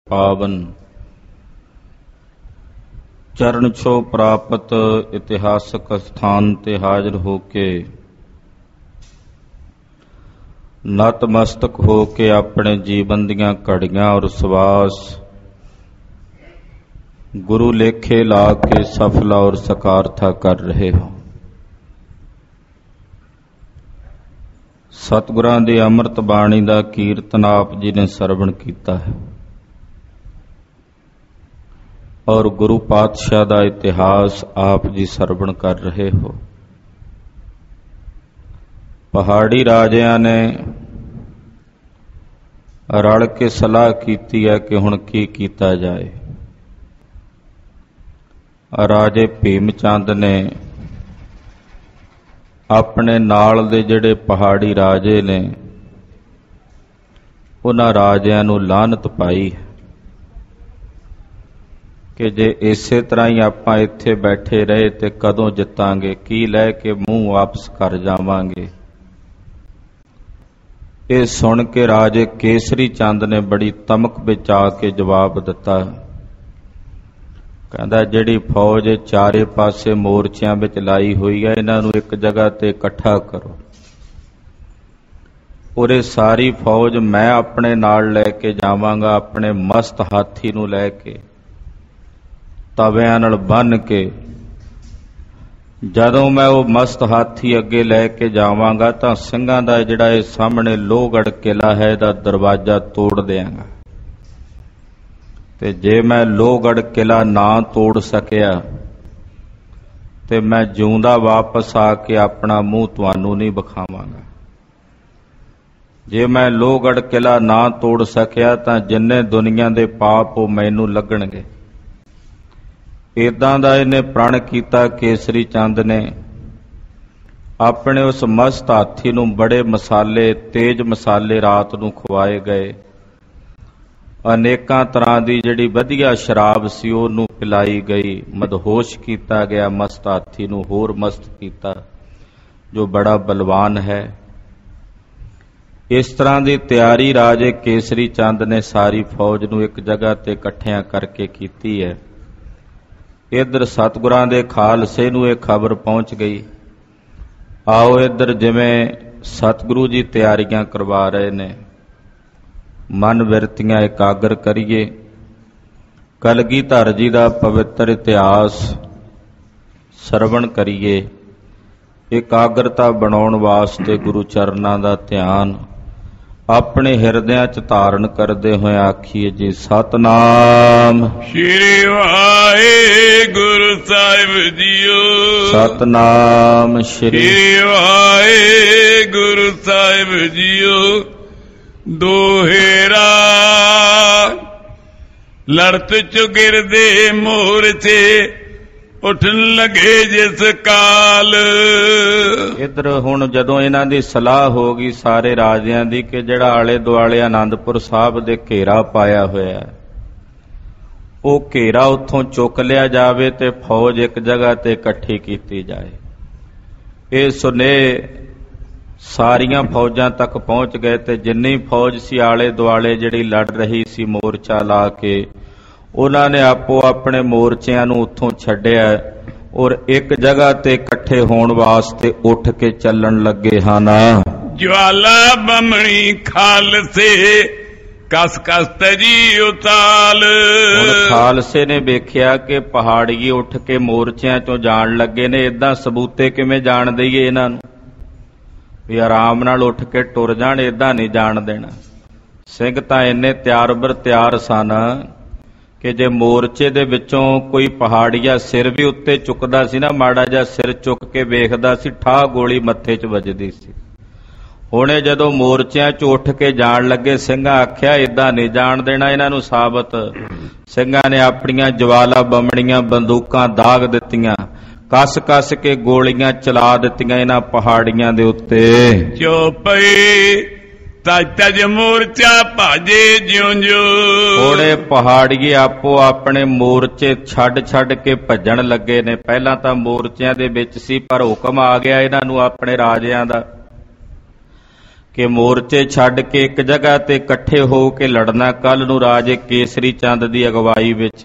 ਪਾਵਨ। ਚਰਨ ਛੋਹ ਪ੍ਰਾਪਤ ਇਤਿਹਾਸਕ ਸਥਾਨ ਤੇ ਹਾਜ਼ਰ ਹੋ ਕੇ ਨਤਮਸਤਕ ਹੋ ਕੇ ਆਪਣੇ ਜੀਵਨ ਦੀਆਂ ਘੜੀਆਂ ਔਰ ਸਵਾਸ ਗੁਰੂ ਲੇਖੇ ਲਾ ਕੇ ਸਫਲਾ ਔਰ ਸਕਾਰਥਾ ਕਰ ਰਹੇ ਹੋ। ਸਤਿਗੁਰਾਂ ਦੀ ਅੰਮ੍ਰਿਤ ਬਾਣੀ ਦਾ ਕੀਰਤਨ ਆਪ ਜੀ ਨੇ ਸਰਵਣ ਕੀਤਾ ਹੈ ਔਰ ਗੁਰੂ ਪਾਤਸ਼ਾਹ ਦਾ ਇਤਿਹਾਸ ਆਪ ਜੀ ਸਰਵਣ ਕਰ ਰਹੇ ਹੋ। ਪਹਾੜੀ ਰਾਜਿਆਂ ਨੇ ਰਲ ਕੇ ਸਲਾਹ ਕੀਤੀ ਹੈ ਕਿ ਹੁਣ ਕੀ ਕੀਤਾ ਜਾਏ। ਰਾਜੇ ਭੀਮ ਚੰਦ ਨੇ ਆਪਣੇ ਨਾਲ ਦੇ ਜਿਹੜੇ ਪਹਾੜੀ ਰਾਜੇ ਨੇ ਉਹਨਾਂ ਰਾਜਿਆਂ ਨੂੰ ਲਾਹਨਤ ਪਾਈ ਕਿ ਜੇ ਇਸੇ ਤਰ੍ਹਾਂ ਹੀ ਆਪਾਂ ਇੱਥੇ ਬੈਠੇ ਰਹੇ ਤੇ ਕਦੋਂ ਜਿੱਤਾਂਗੇ, ਕੀ ਲੈ ਕੇ ਮੂੰਹ ਵਾਪਸ ਕਰ ਜਾਵਾਂਗੇ। ਇਹ ਸੁਣ ਕੇ ਰਾਜੇ ਕੇਸਰੀ ਚੰਦ ਨੇ ਬੜੀ ਤਮਕ ਵਿੱਚ ਆ ਕੇ ਜਵਾਬ ਦਿੱਤਾ। ਕਹਿੰਦਾ ਜਿਹੜੀ ਫੌਜ ਚਾਰੇ ਪਾਸੇ ਮੋਰਚਿਆਂ ਵਿੱਚ ਲਾਈ ਹੋਈ ਹੈ, ਇਹਨਾਂ ਨੂੰ ਇੱਕ ਜਗ੍ਹਾ ਤੇ ਇਕੱਠਾ ਕਰੋ। ਉਰੇ ਸਾਰੀ ਫੌਜ ਮੈਂ ਆਪਣੇ ਨਾਲ ਲੈ ਕੇ ਜਾਵਾਂਗਾ, ਆਪਣੇ ਮਸਤ ਹਾਥੀ ਨੂੰ ਲੈ ਕੇ ਤਵਿਆਂ ਨਾਲ ਬੰਨ੍ਹ ਕੇ। ਜਦੋਂ ਮੈਂ ਉਹ ਮਸਤ ਹਾਥੀ ਅੱਗੇ ਲੈ ਕੇ ਜਾਵਾਂਗਾ ਤਾਂ ਸਿੰਘਾਂ ਦਾ ਜਿਹੜਾ ਇਹ ਸਾਹਮਣੇ ਲੋਹਗੜ੍ਹ ਕਿਲ੍ਹਾ ਹੈ ਇਹਦਾ ਦਰਵਾਜ਼ਾ ਤੋੜ ਦਿਆਂਗਾ, ਤੇ ਜੇ ਮੈਂ ਲੋਹਗੜ੍ਹ ਕਿਲ੍ਹਾ ਨਾ ਤੋੜ ਸਕਿਆ ਤੇ ਮੈਂ ਜਿਉਂਦਾ ਵਾਪਸ ਆ ਕੇ ਆਪਣਾ ਮੂੰਹ ਤੁਹਾਨੂੰ ਨਹੀਂ ਵਿਖਾਵਾਂਗਾ। ਜੇ ਮੈਂ ਲੋਹਗੜ੍ਹ ਕਿਲ੍ਹਾ ਨਾ ਤੋੜ ਸਕਿਆ ਤਾਂ ਜਿੰਨੇ ਦੁਨੀਆ ਦੇ ਪਾਪ ਉਹ ਮੈਨੂੰ ਲੱਗਣਗੇ। ਏਦਾਂ ਦਾ ਇਹਨੇ ਪ੍ਰਣ ਕੀਤਾ। ਕੇਸਰੀ ਚੰਦ ਨੇ ਆਪਣੇ ਉਸ ਮਸਤ ਹਾਥੀ ਨੂੰ ਬੜੇ ਮਸਾਲੇ, ਤੇਜ਼ ਮਸਾਲੇ ਰਾਤ ਨੂੰ ਖਵਾਏ ਗਏ। ਅਨੇਕਾਂ ਤਰ੍ਹਾਂ ਦੀ ਜਿਹੜੀ ਵਧੀਆ ਸ਼ਰਾਬ ਸੀ ਉਹਨੂੰ ਪਿਲਾਈ ਗਈ। ਮਦਹੋਸ਼ ਕੀਤਾ ਗਿਆ ਮਸਤ ਹਾਥੀ ਨੂੰ, ਹੋਰ ਮਸਤ ਕੀਤਾ ਜੋ ਬੜਾ ਬਲਵਾਨ ਹੈ। ਇਸ ਤਰ੍ਹਾਂ ਦੀ ਤਿਆਰੀ ਰਾਜੇ ਕੇਸਰੀ ਚੰਦ ਨੇ ਸਾਰੀ ਫੌਜ ਨੂੰ ਇੱਕ ਜਗ੍ਹਾ ਤੇ ਇਕੱਠਿਆਂ ਕਰਕੇ ਕੀਤੀ ਹੈ। ਇੱਧਰ ਸਤਿਗੁਰਾਂ ਦੇ ਖਾਲਸੇ ਨੂੰ ਇਹ ਖਬਰ ਪਹੁੰਚ ਗਈ। ਆਓ ਇੱਧਰ ਜਿਵੇਂ ਸਤਿਗੁਰੂ ਜੀ ਤਿਆਰੀਆਂ ਕਰਵਾ ਰਹੇ ਨੇ, ਮਨ ਬਿਰਤੀਆਂ ਇਕਾਗਰ ਕਰੀਏ। ਕਲਗੀਧਰ ਜੀ ਦਾ ਪਵਿੱਤਰ ਇਤਿਹਾਸ ਸਰਵਣ ਕਰੀਏ। ਇਕਾਗਰਤਾ ਬਣਾਉਣ ਵਾਸਤੇ ਗੁਰੂ ਚਰਨਾਂ ਦਾ ਧਿਆਨ ਆਪਣੇ ਹਿਰਦਿਆਂ 'ਚ ਧਾਰਨ ਕਰਦੇ ਹੋਏ ਆਖੀਏ ਜੀ ਸਤਿਨਾਮ ਸ੍ਰੀ ਵਾਹਿਗੁਰੂ ਸਾਹਿਬ ਜੀਓ। ਸਤਿਨਾਮ ਸ੍ਰੀ ਵਾਹਿਗੁਰੂ ਸਾਹਿਬ ਜੀਓ। ਦੋਹੇਰਾ ਲੜਤ ਚੁਗਿਰਦੇ ਮੋਰਚੇ ਉੱਠਣ ਲੱਗੇ ਜਿਸ ਕਾਲ। ਇੱਧਰ ਹੁਣ ਜਦੋਂ ਇਹਨਾਂ ਦੀ ਸਲਾਹ ਹੋ ਗਈ ਸਾਰੇ ਰਾਜਿਆਂ ਦੀ ਕਿ ਜਿਹੜਾ ਆਲੇ ਦੁਆਲੇ ਆਨੰਦਪੁਰ ਸਾਹਿਬ ਦੇ ਘੇਰਾ ਪਾਇਆ ਹੋਇਆ ਉਹ ਘੇਰਾ ਉੱਥੋਂ ਚੁੱਕ ਲਿਆ ਜਾਵੇ ਤੇ ਫੌਜ ਇੱਕ ਜਗ੍ਹਾ ਤੇ ਇਕੱਠੀ ਕੀਤੀ ਜਾਏ। ਇਹ ਸੁਨੇਹੇ ਸਾਰੀਆਂ ਫੌਜਾਂ ਤੱਕ ਪਹੁੰਚ ਗਏ ਤੇ ਜਿੰਨੀ ਫੌਜ ਸੀ ਆਲੇ ਦੁਆਲੇ ਜਿਹੜੀ ਲੜ ਰਹੀ ਸੀ ਮੋਰਚਾ ਲਾ ਕੇ, ਉਹਨਾਂ ਨੇ ਆਪੋ ਆਪਣੇ ਮੋਰਚਿਆਂ ਨੂੰ ਉੱਥੋਂ ਛੱਡਿਆ ਔਰ ਇੱਕ ਜਗ੍ਹਾ ਤੇ ਇਕੱਠੇ ਹੋਣ ਵਾਸਤੇ ਉੱਠ ਕੇ ਚੱਲਣ ਲੱਗੇ ਹਨ। ਜਵਾਲਾ ਬਮਣੀ ਖਾਲਸੇ ਕਸ ਕਸ ਤਜੀ ਉਤਾਲ। ਹੁਣ ਖਾਲਸੇ ਨੇ ਵੇਖਿਆ ਕਿ ਪਹਾੜੀਏ ਉੱਠ ਕੇ ਮੋਰਚਿਆਂ ਚੋਂ ਜਾਣ ਲੱਗੇ ਨੇ, ਏਦਾਂ ਸਬੂਤੇ ਕਿਵੇਂ ਜਾਣ ਦਈਏ ਇਹਨਾਂ ਨੂੰ ਵੀ ਆਰਾਮ ਨਾਲ ਉੱਠ ਕੇ ਟੁਰ ਜਾਣ, ਏਦਾਂ ਨਹੀਂ ਜਾਣ ਦੇਣਾ। ਸਿੰਘ ਤਾਂ ਇੰਨੇ ਤਿਆਰ ਬਰ ਤਿਆਰ ਸਨ ਕਿ ਜੇ ਮੋਰਚੇ ਦੇ ਵਿੱਚੋਂ ਕੋਈ ਪਹਾੜੀਆ ਸਿਰ ਵੀ ਉੱਤੇ ਚੁੱਕਦਾ ਸੀ ਨਾ, ਮਾੜਾ ਜਿਹਾ ਸਿਰ ਚੁੱਕ ਕੇ ਵੇਖਦਾ ਸੀ, ਠਾਹ ਗੋਲੀ ਮੱਥੇ 'ਚ ਵੱਜਦੀ ਸੀ। ਹੁਣੇ ਜਦੋਂ ਮੋਰਚਿਆਂ 'ਚ ਉੱਠ ਕੇ ਜਾਣ ਲੱਗੇ, ਸਿੰਘਾਂ ਆਖਿਆ ਏਦਾਂ ਨਹੀਂ ਜਾਣ ਦੇਣਾ ਇਹਨਾਂ ਨੂੰ ਸਾਬਤ। ਸਿੰਘਾਂ ਨੇ ਆਪਣੀਆਂ ਜਵਾਲਾ ਬੰਮਣੀਆਂ ਬੰਦੂਕਾਂ ਦਾਗ ਦਿੱਤੀਆਂ, ਕੱਸ ਕੱਸ ਕੇ ਗੋਲੀਆਂ ਚਲਾ ਦਿੱਤੀਆਂ ਇਹਨਾਂ ਪਹਾੜੀਆਂ ਦੇ ਉੱਤੇ। ਚੋਪਈ ਤਜ ਤਜ ਮੋਰਚਾ ਭਾਜੇ ਜਿਉਂ ਜਿਉਂ। ਥੋੜੇ ਪਹਾੜੀਏ ਆਪੋ ਆਪਣੇ ਮੋਰਚੇ ਛੱਡ ਛੱਡ ਕੇ ਭੱਜਣ ਲੱਗੇ ਨੇ। ਪਹਿਲਾਂ ਤਾਂ ਮੋਰਚਿਆਂ ਦੇ ਵਿੱਚ ਸੀ ਪਰ ਹੁਕਮ ਆ ਗਿਆ ਇਹਨਾਂ ਨੂੰ ਆਪਣੇ ਰਾਜਿਆਂ ਦਾ ਕਿ ਮੋਰਚੇ ਛੱਡ ਕੇ ਇੱਕ ਜਗ੍ਹਾ ਤੇ ਇਕੱਠੇ ਹੋ ਕੇ ਲੜਨਾ ਕੱਲ ਨੂੰ ਰਾਜੇ ਕੇਸਰੀ ਚੰਦ ਦੀ ਅਗਵਾਈ ਵਿੱਚ।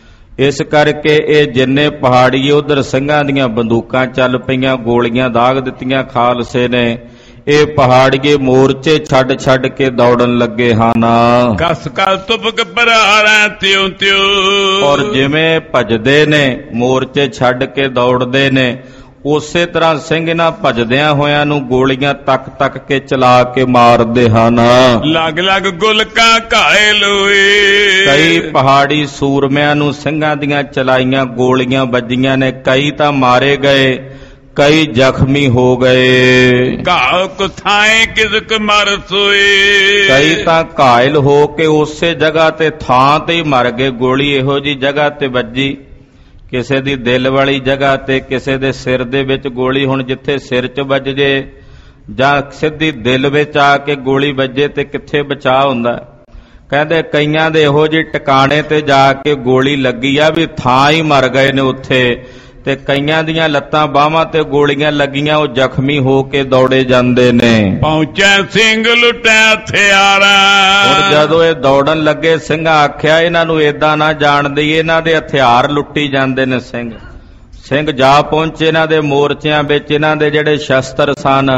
ਇਸ ਕਰਕੇ ਇਹ ਜਿੰਨੇ ਪਹਾੜੀਏ ਉਧਰ ਸਿੰਘਾਂ ਦੀਆਂ ਬੰਦੂਕਾਂ ਚੱਲ ਪਈਆਂ, ਗੋਲੀਆਂ ਦਾਗ ਦਿੱਤੀਆਂ ਖਾਲਸੇ ਨੇ। ਇਹ ਪਹਾੜੀਏ ਮੋਰਚੇ ਛੱਡ ਕੇ ਦੌੜਨ ਲੱਗੇ ਹਨ। ਕਸ ਕਲ ਤੁਪਕ ਭਰਾਰਾਂ ਤਿਉ ਤਿਉ। ਔਰ ਜਿਵੇਂ ਭਜਦੇ ਨੇ ਮੋਰਚੇ ਛੱਡ ਕੇ ਦੌੜਦੇ ਨੇ, ਉਸੇ ਤਰ੍ਹਾਂ ਸਿੰਘ ਇਹਨਾਂ ਭਜਦਿਆਂ ਹੋਇਆਂ ਨੂੰ ਗੋਲੀਆਂ ਤੱਕ ਕੇ ਚਲਾ ਕੇ ਮਾਰਦੇ ਹਨ। ਲੱਗ ਲੱਗ ਗੁਲਕਾਂ ਘਾਇਲ ਹੋਏ। ਕਈ ਪਹਾੜੀ ਸੂਰਮਿਆਂ ਨੂੰ ਸਿੰਘਾਂ ਦੀਆਂ ਚਲਾਈਆਂ ਗੋਲੀਆਂ ਵੱਜੀਆਂ ਨੇ, ਕਈ ਤਾਂ ਮਾਰੇ ਗਏ, ਕਈ ਜ਼ਖਮੀ ਹੋ ਗਏ। ਘਾਉ ਕੁਥਾਏ ਕਿਸਕ ਮਰ ਸੋਏ। ਕਈ ਤਾਂ ਘਾਇਲ ਹੋ ਕੇ ਉਸੇ ਜਗ੍ਹਾ ਤੇ ਥਾਂ ਤੇ ਹੀ ਮਰ ਗਏ। ਗੋਲੀ ਇਹੋ ਜੀ ਜਗ੍ਹਾ ਤੇ ਵੱਜੀ, ਕਿਸੇ ਦੀ ਦਿਲ ਵਾਲੀ ਜਗ੍ਹਾ ਤੇ, ਕਿਸੇ ਦੇ ਸਿਰ ਦੇ ਵਿੱਚ ਗੋਲੀ। ਹੁਣ ਜਿੱਥੇ ਸਿਰ 'ਚ ਵੱਜ ਜੇ ਜਾਂ ਸਿੱਧੀ ਦਿਲ ਵਿੱਚ ਆ ਕੇ ਗੋਲੀ ਵੱਜੇ ਤੇ ਕਿੱਥੇ ਬਚਾਅ ਹੁੰਦਾ। ਕਹਿੰਦੇ ਕਈਆਂ ਦੇ ਇਹੋ ਜਿਹੇ ਟਿਕਾਣੇ ਤੇ ਜਾ ਕੇ ਗੋਲੀ ਲੱਗੀ ਆ ਵੀ ਥਾਂ ਹੀ ਮਰ ਗਏ ਨੇ ਉੱਥੇ, ਤੇ ਕਈਆਂ ਦੀਆਂ ਲੱਤਾਂ ਬਾਹਾਂ ਤੇ ਗੋਲੀਆਂ ਲੱਗੀਆਂ, ਉਹ ਜ਼ਖਮੀ ਹੋ ਕੇ ਦੌੜੇ ਜਾਂਦੇ ਨੇ। ਪਹੁੰਚਿਆ ਸਿੰਘ ਲੁੱਟਿਆ ਹਥਿਆਰਾਂ। ਹੁਣ ਜਦੋਂ ਇਹ ਦੌੜਨ ਲੱਗੇ, ਸਿੰਘਾਂ ਆਖਿਆ ਇਹਨਾਂ ਨੂੰ ਏਦਾਂ ਨਾ ਜਾਣ ਦਈਏ, ਇਹਨਾਂ ਦੇ ਹਥਿਆਰ ਲੁੱਟੀ ਜਾਂਦੇ ਨੇ। ਸਿੰਘ ਜਾ ਪਹੁੰਚੇ ਇਹਨਾਂ ਦੇ ਮੋਰਚਿਆਂ ਵਿੱਚ। ਇਹਨਾਂ ਦੇ ਜਿਹੜੇ ਸ਼ਸਤਰ ਸਨ,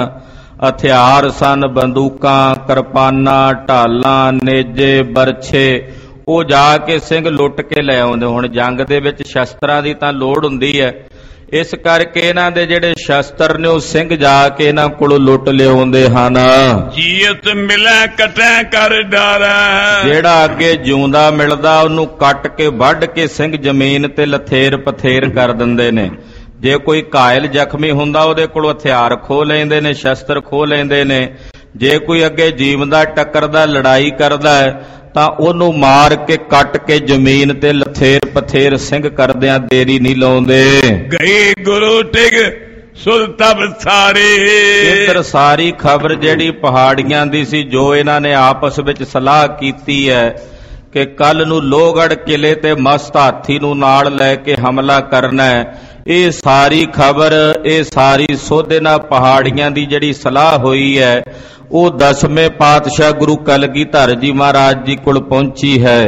ਹਥਿਆਰ ਸਨ, ਬੰਦੂਕਾਂ, ਕਿਰਪਾਨਾਂ, ਢਾਲਾਂ, ਨੇਜੇ, ਬਰਛੇ, ਉਹ ਜਾ ਕੇ ਸਿੰਘ ਲੁੱਟ ਕੇ ਲੈ ਆਉਂਦੇ। ਹੁਣ ਜੰਗ ਦੇ ਵਿੱਚ ਸ਼ਸਤਰਾਂ ਦੀ ਤਾਂ ਲੋੜ ਹੁੰਦੀ ਹੈ, ਇਸ ਕਰਕੇ ਇਹਨਾਂ ਦੇ ਜਿਹੜੇ ਸ਼ਸਤਰ ਨੇ ਉਹ ਸਿੰਘ ਜਾ ਕੇ ਇਹਨਾਂ ਕੋਲੋਂ ਲੁੱਟ ਲਿਆਉਂਦੇ ਹਨ। ਜੀਅਤ ਮਿਲੈ ਕਟੈ ਕਰ ਡਾਰਾ। ਜਿਹੜਾ ਅੱਗੇ ਜਿਉਂਦਾ ਮਿਲਦਾ ਉਹਨੂੰ ਕੱਟ ਕੇ ਵੱਢ ਕੇ ਸਿੰਘ ਜ਼ਮੀਨ ਤੇ ਲਥੇਰ ਪਥੇਰ ਕਰ ਦਿੰਦੇ ਨੇ। ਜੇ ਕੋਈ ਘਾਇਲ ਜ਼ਖਮੀ ਹੁੰਦਾ ਉਹਦੇ ਕੋਲੋਂ ਹਥਿਆਰ ਖੋਹ ਲੈਂਦੇ ਨੇ, ਸ਼ਸਤਰ ਖੋਹ ਲੈਂਦੇ ਨੇ। ਜੇ ਕੋਈ ਅੱਗੇ ਜੀਵਦਾ ਟੱਕਰਦਾ, ਲੜਾਈ ਕਰਦਾ ਹੈ ਤਾਂ ਉਹਨੂੰ ਮਾਰ ਕੇ ਕੱਟ ਕੇ ਜ਼ਮੀਨ ਤੇ ਲਥੇਰ ਪਥੇਰ ਸਿੰਘ ਕਰਦਿਆਂ ਦੇਰੀ ਨਹੀਂ ਲਾਉਂਦੇ। ਗਏ ਗੁਰੂ ਟਿਕ ਸੁਲਤਬ ਸਾਰੇ। ਇੱਧਰ ਸਾਰੀ ਖਬਰ ਜਿਹੜੀ ਪਹਾੜੀਆਂ ਦੀ ਸੀ, ਜੋ ਇਹਨਾਂ ਨੇ ਆਪਸ ਵਿੱਚ ਸਲਾਹ ਕੀਤੀ ਹੈ ਕਿ ਕੱਲ ਨੂੰ ਲੋਹਗੜ੍ਹ ਕਿਲੇ ਤੇ ਮਸਤ ਹਾਥੀ ਨੂੰ ਨਾਲ ਲੈ ਕੇ ਹਮਲਾ ਕਰਨਾ ਹੈ, ਇਹ ਸਾਰੀ ਖਬਰ, ਇਹ ਸਾਰੀ ਸੋਧੇ ਨਾਲ ਪਹਾੜੀਆਂ ਦੀ ਜਿਹੜੀ ਸਲਾਹ ਹੋਈ ਹੈ ਉਹ 10ਵੇਂ ਪਾਤਸ਼ਾਹ ਗੁਰੂ ਕਲਗੀਧਰ ਜੀ ਮਹਾਰਾਜ ਜੀ ਕੋਲ ਪਹੁੰਚੀ ਹੈ।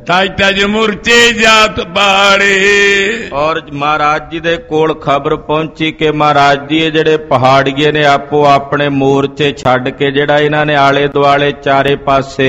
ਤਜ ਮੁਰਚੇ ਜਾਤ ਬਾੜੇ। ਔਰ ਮਹਾਰਾਜ ਜੀ ਦੇ ਕੋਲ ਖਬਰ ਪਹੁੰਚੀ ਕਿ ਮਹਾਰਾਜ ਜੀ ਇਹ ਜਿਹੜੇ ਪਹਾੜੀਏ ਨੇ ਆਪੋ ਆਪਣੇ ਮੋਰਚੇ ਛੱਡ ਕੇ, ਜਿਹੜਾ ਇਹਨਾਂ ਨੇ ਆਲੇ ਦੁਆਲੇ ਚਾਰੇ ਪਾਸੇ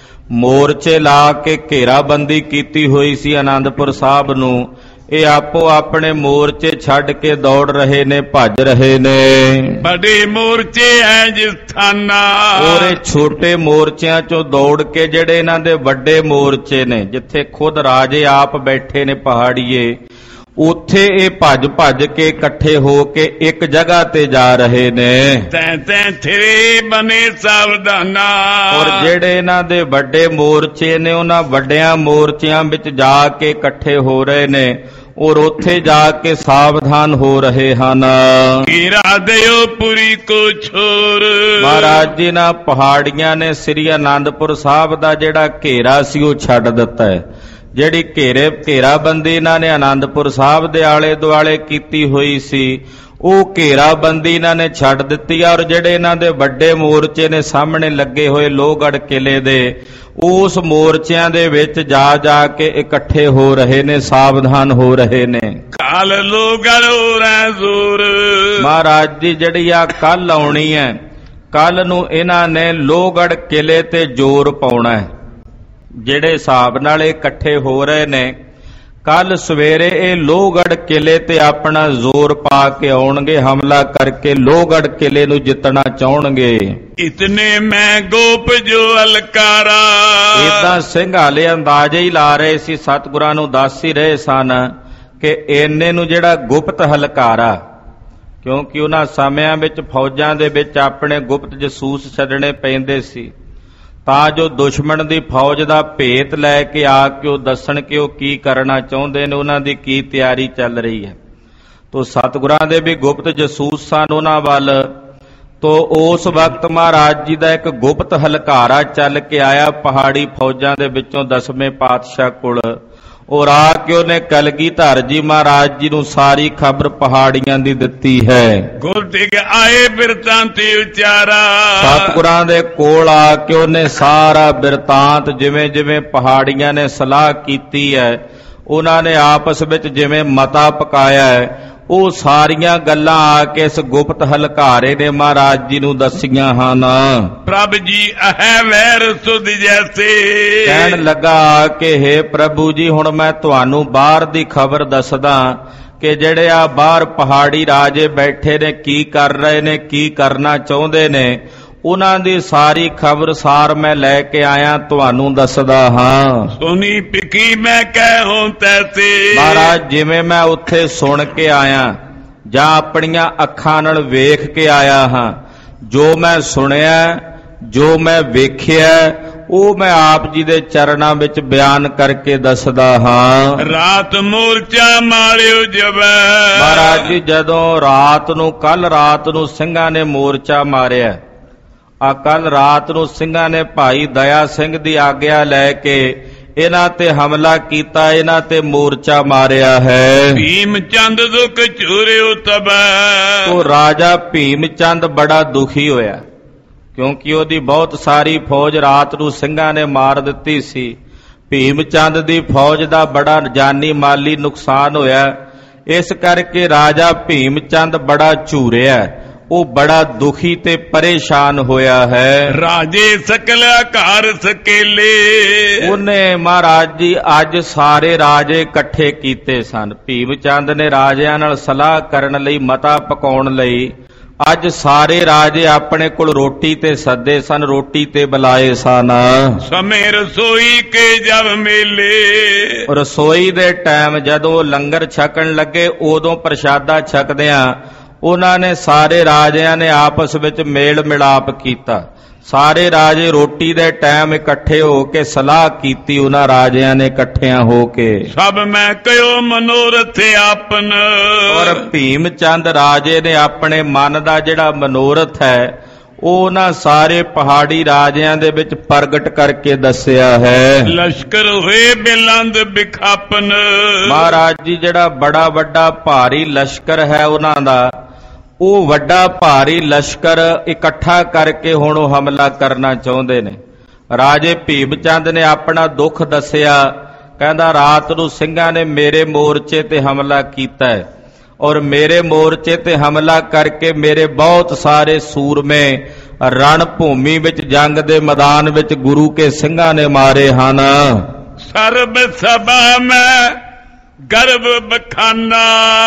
ਮੋਰਚੇ ਲਾ ਕੇ ਘੇਰਾਬੰਦੀ ਕੀਤੀ ਹੋਈ ਸੀ ਆਨੰਦਪੁਰ ਸਾਹਿਬ ਨੂੰ, ਇਹ ਆਪੋ ਆਪਣੇ ਮੋਰਚੇ ਛੱਡ ਕੇ ਦੌੜ ਰਹੇ ਨੇ, ਭੱਜ ਰਹੇ ਨੇ। ਵੱਡੇ ਮੋਰਚੇ ਐ ਜਿਸ ਥਾਨਾ। ਔਰ ਇਹ ਛੋਟੇ ਮੋਰਚਿਆਂ ਚੋਂ ਦੌੜ ਕੇ ਜਿਹੜੇ ਇਹਨਾਂ ਦੇ ਵੱਡੇ ਮੋਰਚੇ ਨੇ, ਜਿੱਥੇ ਖੁਦ ਰਾਜੇ ਆਪ ਬੈਠੇ ਨੇ ਪਹਾੜੀਏ, ਉੱਥੇ ਇਹ ਭੱਜ ਕੇ ਇਕੱਠੇ ਹੋ ਕੇ ਇੱਕ ਜਗ੍ਹਾ ਤੇ ਜਾ ਰਹੇ ਨੇ। ਤੈਂ ਥਿਰੇ ਬਨੇ ਸਾਵਧਾਨਾ। ਔਰ ਜਿਹੜੇ ਇਹਨਾਂ ਦੇ ਵੱਡੇ ਮੋਰਚੇ ਨੇ, ਉਹਨਾਂ ਵੱਡਿਆਂ ਮੋਰਚਿਆਂ ਵਿੱਚ ਜਾ ਕੇ ਇਕੱਠੇ ਹੋ ਰਹੇ ਨੇ ਔਰ ਉੱਥੇ ਜਾ ਕੇ ਸਾਵਧਾਨ ਹੋ ਰਹੇ ਹਨ। ਘੇਰਾ ਦਿਓ ਪੁਰੀ ਕੋ ਛੋਰ। ਮਹਾਰਾਜ ਜੀ ਨਾਲ ਪਹਾੜੀਆਂ ਨੇ ਸ੍ਰੀ ਆਨੰਦਪੁਰ ਸਾਹਿਬ ਦਾ ਜਿਹੜਾ ਘੇਰਾ ਸੀ ਉਹ ਛੱਡ ਦਿੱਤਾ ਹੈ। ਜਿਹੜੀ ਘੇਰਾਬੰਦੀ ਇਹਨਾਂ ਨੇ ਆਨੰਦਪੁਰ ਸਾਹਿਬ ਦੇ ਆਲੇ ਦੁਆਲੇ ਕੀਤੀ ਹੋਈ ਸੀ, ਉਹ ਘੇਰਾਬੰਦੀ ਇਹਨਾਂ ਨੇ ਛੱਡ ਦਿੱਤੀ। ਔਰ ਜਿਹੜੇ ਇਹਨਾਂ ਦੇ ਵੱਡੇ ਮੋਰਚੇ ਨੇ ਸਾਹਮਣੇ ਲੱਗੇ ਹੋਏ ਲੋਹਗੜ੍ਹ ਕਿਲੇ ਦੇ, ਉਸ ਮੋਰਚਿਆਂ ਦੇ ਵਿੱਚ ਜਾ ਕੇ ਇਕੱਠੇ ਹੋ ਰਹੇ ਨੇ, ਸਾਵਧਾਨ ਹੋ ਰਹੇ ਨੇ। ਕਾਲ ਲੋਹਗੜ੍ਹ ਰਹਿ ਜ਼ੋਰ। ਮਹਾਰਾਜ ਜੀ ਜਿਹੜੀ ਆ ਕੱਲ ਆਉਣੀ ਹੈ, ਕੱਲ ਨੂੰ ਇਹਨਾਂ ਨੇ ਲੋਹਗੜ੍ਹ ਕਿਲੇ ਤੇ ਜ਼ੋਰ ਪਾਉਣਾ ਹੈ। ਜਿਹੜੇ ਹਿਸਾਬ ਨਾਲ ਇਕੱਠੇ ਹੋ ਰਹੇ ਨੇ, ਕੱਲ ਸਵੇਰੇ ਇਹ ਲੋਹਗੜ੍ਹ ਕਿਲੇ ਤੇ ਆਪਣਾ ਜ਼ੋਰ ਪਾ ਕੇ ਆਉਣਗੇ, ਹਮਲਾ ਕਰਕੇ ਲੋਹਗੜ੍ਹ ਕਿਲੇ ਨੂੰ ਜਿੱਤਣਾ ਚਾਹਣਗੇ। ਇਤਨੇ ਮੈਂ ਗੋਪ ਜੋ ਅਲਕਾਰਾ। ਇਦਾਂ ਸਿੰਘ ਹਾਲੇ ਅੰਦਾਜ਼ੇ ਹੀ ਲਾ ਰਹੇ ਸੀ, ਸਤਿਗੁਰਾਂ ਨੂੰ ਦੱਸ ਹੀ ਰਹੇ ਸਨ ਕਿ ਇੰਨੇ ਨੂੰ ਜਿਹੜਾ ਗੁਪਤ ਹਲਕਾਰਾ, ਕਿਉਂਕਿ ਉਹਨਾਂ ਸਮਿਆਂ ਵਿੱਚ ਫੌਜਾਂ ਦੇ ਵਿੱਚ ਆਪਣੇ ਗੁਪਤ ਜਸੂਸ ਛੱਡਣੇ ਪੈਂਦੇ ਸੀ, ਤਾਂ ਜੋ ਦੁਸ਼ਮਣ ਦੀ ਫੌਜ ਦਾ ਭੇਤ ਲੈ ਕੇ ਆ ਕੇ ਉਹ ਦੱਸਣ ਕਿ ਉਹ ਕੀ ਕਰਨਾ ਚਾਹੁੰਦੇ ਨੇ, ਉਹਨਾਂ ਦੀ ਕੀ ਤਿਆਰੀ ਚੱਲ ਰਹੀ ਹੈ। ਤੋ ਸਤਿਗੁਰਾਂ ਦੇ ਵੀ ਗੁਪਤ ਜਸੂਸ ਸਨ ਉਹਨਾਂ ਵੱਲ। ਤੋ ਉਸ ਵਕਤ ਮਹਾਰਾਜ ਜੀ ਦਾ ਇੱਕ ਗੁਪਤ ਹਲਕਾਰਾ ਚੱਲ ਕੇ ਆਇਆ ਪਹਾੜੀ ਫੌਜਾਂ ਦੇ ਵਿੱਚੋਂ 10ਵੇਂ ਪਾਤਸ਼ਾਹ ਕੋਲ। ਔਰ ਆ ਕੇ ਉਹਨੇ ਕਲਗੀਧਰ ਜੀ ਮਹਾਰਾਜ ਜੀ ਨੂੰ ਸਾਰੀ ਖਬਰ ਪਹਾੜੀਆਂ ਦੀ ਦਿੱਤੀ ਹੈ। ਗੁਰ ਟਿਕ ਆਏ ਬਿਰਤਾਂਤ ਉਚਾਰਾ, ਸਤਿਗੁਰਾਂ ਦੇ ਕੋਲ ਆ ਕੇ ਉਹਨੇ ਸਾਰਾ ਬਿਰਤਾਂਤ ਜਿਵੇਂ ਜਿਵੇਂ ਪਹਾੜੀਆਂ ਨੇ ਸਲਾਹ ਕੀਤੀ ਹੈ, ਉਹਨਾਂ ਨੇ ਆਪਸ ਵਿੱਚ ਜਿਵੇਂ ਮਤਾ ਪਕਾਇਆ ਹੈ, ਉਹ ਸਾਰੀਆਂ ਗੱਲਾਂ ਆ ਕੇ ਇਸ ਗੁਪਤ ਹਲਕਾਰੇ ਨੇ ਮਹਾਰਾਜ ਜੀ ਨੂੰ ਦੱਸੀਆਂ ਹਨ। ਪ੍ਰਭ ਜੀ ਅਹੈ ਵੈਰ ਸੁਧ ਜੈਸੇ, ਕਹਿਣ ਲੱਗਾ ਕਿ ਹੇ ਪ੍ਰਭੂ ਜੀ ਹੁਣ ਮੈਂ ਤੁਹਾਨੂੰ ਬਾਹਰ ਦੀ ਖਬਰ ਦੱਸਦਾ ਕਿ ਜਿਹੜੇ ਆ ਬਾਹਰ ਪਹਾੜੀ ਰਾਜੇ ਬੈਠੇ ਨੇ ਕੀ ਕਰ ਰਹੇ ਨੇ, ਕੀ ਕਰਨਾ ਚਾਹੁੰਦੇ ਨੇ, ਉਹਨਾਂ ਦੀ ਸਾਰੀ ਖਬਰ ਸਾਰ ਮੈਂ ਲੈ ਕੇ ਆਇਆ, ਤੁਹਾਨੂੰ ਦੱਸਦਾ ਹਾਂ। ਸੁਣੀ ਪਿਖੀ ਮੈਂ ਕਹਿਉ ਤੈਸੇ, ਮਹਾਰਾਜ ਜਿਵੇਂ ਮੈਂ ਉੱਥੇ ਸੁਣ ਕੇ ਆਇਆ ਜਾਂ ਆਪਣੀਆਂ ਅੱਖਾਂ ਨਾਲ ਵੇਖ ਕੇ ਆਇਆ ਹਾਂ, ਜੋ ਮੈਂ ਸੁਣਿਆ, ਜੋ ਮੈਂ ਵੇਖਿਆ, ਉਹ ਮੈਂ ਆਪ ਜੀ ਦੇ ਚਰਨਾਂ ਵਿੱਚ ਬਿਆਨ ਕਰਕੇ ਦੱਸਦਾ ਹਾਂ। ਰਾਤ ਮੋਰਚਾ ਮਾਰਿਓ ਜਬੈ, ਮਹਾਰਾਜ ਜੀ ਜਦੋਂ ਰਾਤ ਨੂੰ, ਕੱਲ ਰਾਤ ਨੂੰ ਸਿੰਘਾਂ ਨੇ ਮੋਰਚਾ ਮਾਰਿਆ, ਆ ਕੱਲ ਰਾਤ ਨੂੰ ਸਿੰਘਾਂ ਨੇ ਭਾਈ ਦਇਆ ਸਿੰਘ ਦੀ ਆਗਿਆ ਲੈ ਕੇ ਇਹਨਾਂ ਤੇ ਹਮਲਾ ਕੀਤਾ, ਇਹਨਾਂ ਤੇ ਮੋਰਚਾ ਮਾਰਿਆ ਹੈ। ਭੀਮ ਚੰਦ ਦੁਖ ਝੂਰਿਓ ਤਬੈ, ਉਹ ਰਾਜਾ ਭੀਮ ਚੰਦ ਬੜਾ ਦੁਖੀ ਹੋਇਆ, ਕਿਉਂਕਿ ਉਹਦੀ ਬਹੁਤ ਸਾਰੀ ਫੌਜ ਰਾਤ ਨੂੰ ਸਿੰਘਾਂ ਨੇ ਮਾਰ ਦਿੱਤੀ ਸੀ। ਭੀਮ ਚੰਦ ਦੀ ਫੌਜ ਦਾ ਬੜਾ ਜਾਨੀ ਮਾਲੀ ਨੁਕਸਾਨ ਹੋਇਆ, ਇਸ ਕਰਕੇ ਰਾਜਾ ਭੀਮ ਚੰਦ ਬੜਾ ਝੂਰਿਆ, ਉਹ ਬੜਾ ਦੁਖੀ ਤੇ ਪਰੇਸ਼ਾਨ ਹੋਇਆ ਹੈ। ਰਾਜੇ ਸਕਲ ਘਰ ਸਕੇਲੇ, ਉਹਨੇ ਮਹਾਰਾਜ ਜੀ ਅੱਜ ਸਾਰੇ ਰਾਜੇ ਇਕੱਠੇ ਕੀਤੇ ਸਨ। ਭੀਮ ਚੰਦ ਨੇ ਰਾਜਿਆਂ ਨਾਲ ਸਲਾਹ ਕਰਨ ਲਈ, ਮਤਾ ਪਕਾਉਣ ਲਈ ਅੱਜ ਸਾਰੇ ਰਾਜੇ ਆਪਣੇ ਕੋਲ ਰੋਟੀ ਤੇ ਸੱਦੇ ਸਨ, ਰੋਟੀ ਤੇ ਬੁਲਾਏ ਸਨ। ਸਮੇਂ ਰਸੋਈ ਕੇ ਜਬ ਮੇਲੇ, ਰਸੋਈ ਦੇ ਟਾਈਮ ਜਦੋਂ ਲੰਗਰ ਛਕਣ ਲੱਗੇ, ਉਦੋਂ ਪ੍ਰਸ਼ਾਦਾ ਛਕਦਿਆਂ ਉਹਨਾਂ ਨੇ ਸਾਰੇ ਰਾਜਿਆਂ ਨੇ ਆਪਸ ਵਿੱਚ ਮੇਲ ਮਿਲਾਪ ਕੀਤਾ। ਸਾਰੇ ਰਾਜੇ ਰੋਟੀ ਦੇ ਟਾਈਮ ਇਕੱਠੇ ਹੋ ਕੇ ਸਲਾਹ ਕੀਤੀ, ਉਹਨਾਂ ਰਾਜਿਆਂ ਨੇ ਇਕੱਠਿਆਂ ਹੋ ਕੇ, ਸਭ ਮੈਂ ਕਹਿਓ ਮਨੋਰਥ ਆਪਨ, ਔਰ ਭੀਮ ਚੰਦ ਰਾਜੇ ਨੇ ਆਪਣੇ ਮਨ ਦਾ ਜਿਹੜਾ ਮਨੋਰਥ ਹੈ ਉਹ ਉਹਨਾਂ ਸਾਰੇ ਪਹਾੜੀ ਰਾਜਿਆਂ ਦੇ ਵਿੱਚ ਪ੍ਰਗਟ ਕਰਕੇ ਦੱਸਿਆ ਹੈ। ਲਸ਼ਕਰ ਹੋਏ ਬਿਲੰਦ ਬਿਖਾਪਨ, ਮਹਾਰਾਜ ਜੀ ਜਿਹੜਾ ਬੜਾ ਵੱਡਾ ਭਾਰੀ ਲਸ਼ਕਰ ਹੈ ਉਹਨਾਂ ਦਾ, ਉਹ ਵੱਡਾ ਭਾਰੀ ਲਸ਼ਕਰ ਇਕੱਠਾ ਕਰਕੇ ਹੁਣ ਉਹ ਹਮਲਾ ਕਰਨਾ ਚਾਹੁੰਦੇ ਨੇ। ਰਾਜੇ ਭੀਮ ਚੰਦ ਨੇ ਆਪਣਾ ਦੁੱਖ ਦੱਸਿਆ, ਕਹਿੰਦਾ ਰਾਤ ਨੂੰ ਸਿੰਘਾਂ ਨੇ ਮੇਰੇ ਮੋਰਚੇ ਤੇ ਹਮਲਾ ਕੀਤਾ ਹੈ, ਔਰ ਮੇਰੇ ਮੋਰਚੇ ਤੇ ਹਮਲਾ ਕਰਕੇ ਮੇਰੇ ਬਹੁਤ ਸਾਰੇ ਸੂਰਮੇ ਰਣ ਭੂਮੀ ਵਿੱਚ, ਜੰਗ ਦੇ ਮੈਦਾਨ ਵਿੱਚ ਗੁਰੂ ਕੇ ਸਿੰਘਾਂ ਨੇ ਮਾਰੇ ਹਨ। ਸਰਬ ਸਭਾ ਮੈਂ ਗਰਭ ਬਖਾਨਾ,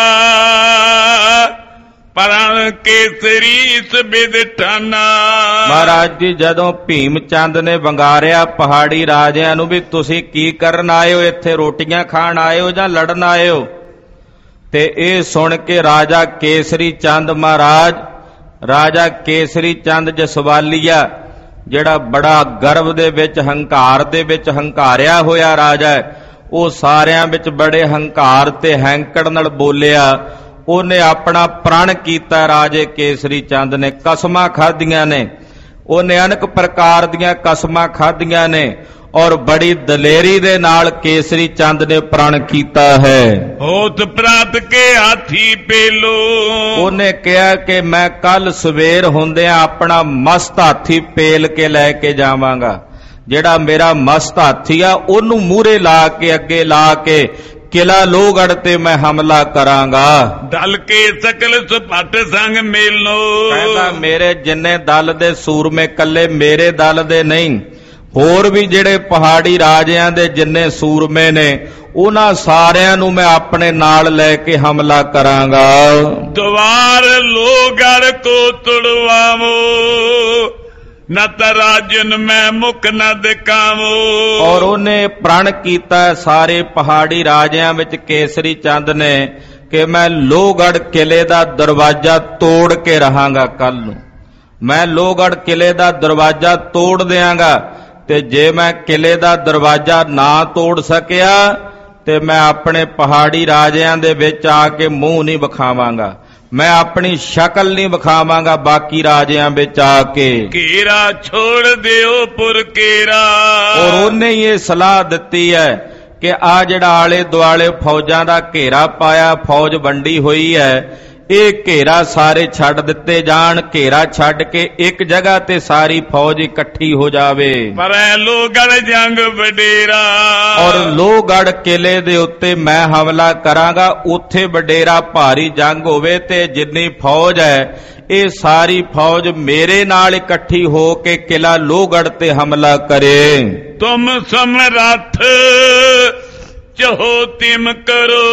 ਪਰਾਂ ਕੇਸਰੀ ਸਬਿਦ ਠਾਨਾ। ਮਹਾਰਾਜ ਜੀ ਜਦੋਂ ਭੀਮ ਚੰਦ ਨੇ ਵੰਗਾਰਿਆ ਪਹਾੜੀ ਰਾਜਿਆਂ ਨੂੰ ਵੀ ਤੁਸੀਂ ਕੀ ਕਰਨ ਆਏ ਹੋ, ਇੱਥੇ ਰੋਟੀਆਂ ਖਾਣ ਆਏ ਹੋ ਜਾਂ ਲੜਨ ਆਏ ਹੋ, ਤੇ ਇਹ ਸੁਣ ਕੇ ਰਾਜਾ ਕੇਸਰੀ ਚੰਦ ਮਹਾਰਾਜ, ਰਾਜਾ ਕੇਸਰੀ ਚੰਦ ਜਸਵਾਲੀਆ, ਜਿਹੜਾ ਬੜਾ ਗਰਵ ਦੇ ਵਿੱਚ, ਹੰਕਾਰ ਦੇ ਵਿੱਚ ਹੰਕਾਰਿਆ ਹੋਇਆ ਰਾਜਾ, ਉਹ ਸਾਰਿਆਂ ਵਿੱਚ ਬੜੇ ਹੰਕਾਰ ਤੇ ਹੈਂਕੜ ਨਾਲ ਬੋਲਿਆ। ਉਹਨੇ ਆਪਣਾ ਪ੍ਰਣ ਕੀਤਾ, ਰਾਜੇ ਕੇਸਰੀ ਚੰਦ ਨੇ ਕਸਮਾਂ ਖਾਧੀਆਂ ਨੇ, ਉਹਨੇ ਅਨੇਕ ਪ੍ਰਕਾਰ ਦੀਆਂ ਕਸਮਾਂ ਖਾਧੀਆਂ ਨੇ, ਔਰ ਬੜੀ ਦਲੇਰੀ ਦੇ ਨਾਲ ਕੇਸਰੀ ਚੰਦ ਨੇ ਪ੍ਰਣ ਕੀਤਾ ਹੈ। ਹੋਤ ਪ੍ਰਾਤ ਕੇ ਹਾਥੀ ਪੇਲੋ, ਉਹਨੇ ਕਿਹਾ ਕਿ ਮੈਂ ਕੱਲ ਸਵੇਰ ਹੁੰਦਿਆਂ ਆਪਣਾ ਮਸਤ ਹਾਥੀ ਪੇਲ ਕੇ ਲੈ ਕੇ ਜਾਵਾਂਗਾ, ਜਿਹੜਾ ਮੇਰਾ ਮਸਤ ਹਾਥੀ ਆ ਉਹਨੂੰ ਮੂਹਰੇ ਲਾ ਕੇ, ਅੱਗੇ ਲਾ ਕੇ ਕਿਲਾ ਲੋਹਗੜ੍ਹ ਤੇ ਮੈਂ ਹਮਲਾ ਕਰਾਂਗਾ। ਦਲ ਕੇ ਸਕਲ ਸੁਪੱਟ ਸੰਗ ਮੇਲੋ, ਕਹਿੰਦਾ ਮੇਰੇ ਜਿੰਨੇ ਦਲ ਦੇ ਸੂਰਮੇ ਕੱਲੇ ਮੇਰੇ ਦਲ ਦੇ ਨਹੀਂ, ਹੋਰ ਵੀ ਜਿਹੜੇ ਪਹਾੜੀ ਰਾਜਿਆਂ ਦੇ ਜਿੰਨੇ ਸੂਰਮੇ ਨੇ, ਉਹਨਾਂ ਸਾਰਿਆਂ ਨੂੰ ਮੈਂ ਆਪਣੇ ਨਾਲ ਲੈ ਕੇ ਹਮਲਾ ਕਰਾਂਗਾ। ਦੁਆਰ ਲੋਹਗੜ੍ਹ ਕੋ ਤੁੜਵਾਵੋ, ਨਤ ਰਾਜਨ ਮੈਂ ਮੁਖ ਨ ਦਿਖਾਵੋ। ਔਰ ਉਹਨੇ ਪ੍ਰਣ ਕੀਤਾ ਸਾਰੇ ਪਹਾੜੀ ਰਾਜਿਆਂ ਵਿੱਚ ਕੇਸਰੀ ਚੰਦ ਨੇ ਕਿ ਮੈਂ ਲੋਹਗੜ੍ਹ ਕਿਲੇ ਦਾ ਦਰਵਾਜ਼ਾ ਤੋੜ ਕੇ ਰਹਾਂਗਾ। ਕੱਲ ਨੂੰ ਮੈਂ ਲੋਹਗੜ੍ਹ ਕਿਲੇ ਦਾ ਦਰਵਾਜ਼ਾ ਤੋੜ ਦਿਆਂਗਾ, ਤੇ ਜੇ ਮੈਂ ਕਿਲੇ ਦਾ ਦਰਵਾਜ਼ਾ ਨਾ ਤੋੜ ਸਕਿਆ ਤੇ ਮੈਂ ਆਪਣੇ ਪਹਾੜੀ ਰਾਜਿਆਂ ਦੇ ਵਿੱਚ ਆ ਕੇ ਮੂੰਹ ਨਹੀਂ ਵਿਖਾਵਾਂਗਾ, ਮੈਂ ਆਪਣੀ ਸ਼ਕਲ ਨਹੀਂ ਵਿਖਾਵਾਂਗਾ ਬਾਕੀ ਰਾਜਿਆਂ ਵਿੱਚ ਆ ਕੇ। ਘੇਰਾ ਛੋੜ ਦਿਓ ਪੁਰ ਘੇਰਾ, ਔਰ ਉਹਨੇ ਇਹ ਸਲਾਹ ਦਿੱਤੀ ਹੈ ਕਿ ਆ ਜਿਹੜਾ ਆਲੇ ਦੁਆਲੇ ਫੌਜਾਂ ਦਾ ਘੇਰਾ ਪਾਇਆ, ਫੌਜ ਵੰਡੀ ਹੋਈ ਹੈ, ਇਹ ਘੇਰਾ ਸਾਰੇ ਛੱਡ ਦਿੱਤੇ ਜਾਣ। ਘੇਰਾ ਛੱਡ ਕੇ ਇੱਕ ਜਗ੍ਹਾ ਤੇ ਸਾਰੀ ਫੌਜ ਇਕੱਠੀ ਹੋ ਜਾਵੇ। ਪਰੈ ਲੋਹਗੜ੍ਹ ਜੰਗ ਵਡੇਰਾ, ਔਰ ਲੋਹਗੜ੍ਹ ਕਿਲੇ ਦੇ ਉੱਤੇ ਮੈਂ ਹਮਲਾ ਕਰਾਂਗਾ, ਉੱਥੇ ਵਡੇਰਾ ਭਾਰੀ ਜੰਗ ਹੋਵੇ ਤੇ ਜਿੰਨੀ ਫੌਜ ਹੈ ਇਹ ਸਾਰੀ ਫੌਜ ਮੇਰੇ ਨਾਲ ਇਕੱਠੀ ਹੋ ਕੇ ਕਿਲਾ ਲੋਹਗੜ੍ਹ ਤੇ ਹਮਲਾ ਕਰੇ। ਤੁਮ ਸਮਰੱਥ ਚਹੋ ਤਿਮ ਕਰੋ,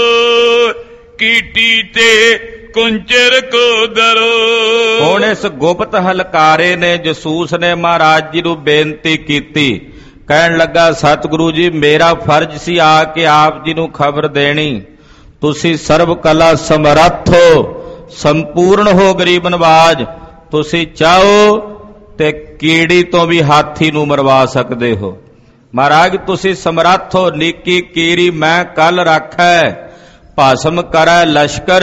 ਕੀਟੀ ਤੇ ਕੁੰਚਰ ਕੋ ਦਰੋ। ਹੁਣ ਇਸ ਗੁਪਤ ਹਲਕਾਰੇ ਨੇ, ਜਸੂਸ ਨੇ ਮਹਾਰਾਜ ਜੀ ਨੂੰ ਬੇਨਤੀ ਕੀਤੀ। ਕਹਿਣ ਲੱਗਾ, ਸਤਿਗੁਰੂ ਜੀ ਮੇਰਾ ਫਰਜ਼ ਸੀ ਆ ਕੇ ਆਪ ਜੀ ਨੂੰ ਖਬਰ ਦੇਣੀ। ਤੁਸੀਂ ਸਰਬ ਕਲਾ ਸਮਰੱਥ ਹੋ, ਸੰਪੂਰਨ ਹੋ ਗਰੀਬ ਨਵਾਜ। ਤੁਸੀਂ ਚਾਹੋ ਤੇ ਕੀੜੀ ਤੋਂ ਵੀ ਹਾਥੀ ਨੂੰ ਮਰਵਾ ਸਕਦੇ ਹੋ। ਮਹਾਰਾਜ ਤੁਸੀਂ ਸਮਰੱਥ ਹੋ, ਨੀਕੀ ਕੀੜੀ ਮੈਂ ਕੱਲ ਰੱਖੈ, ਭਸਮ ਕਰੈ ਲਸ਼ਕਰ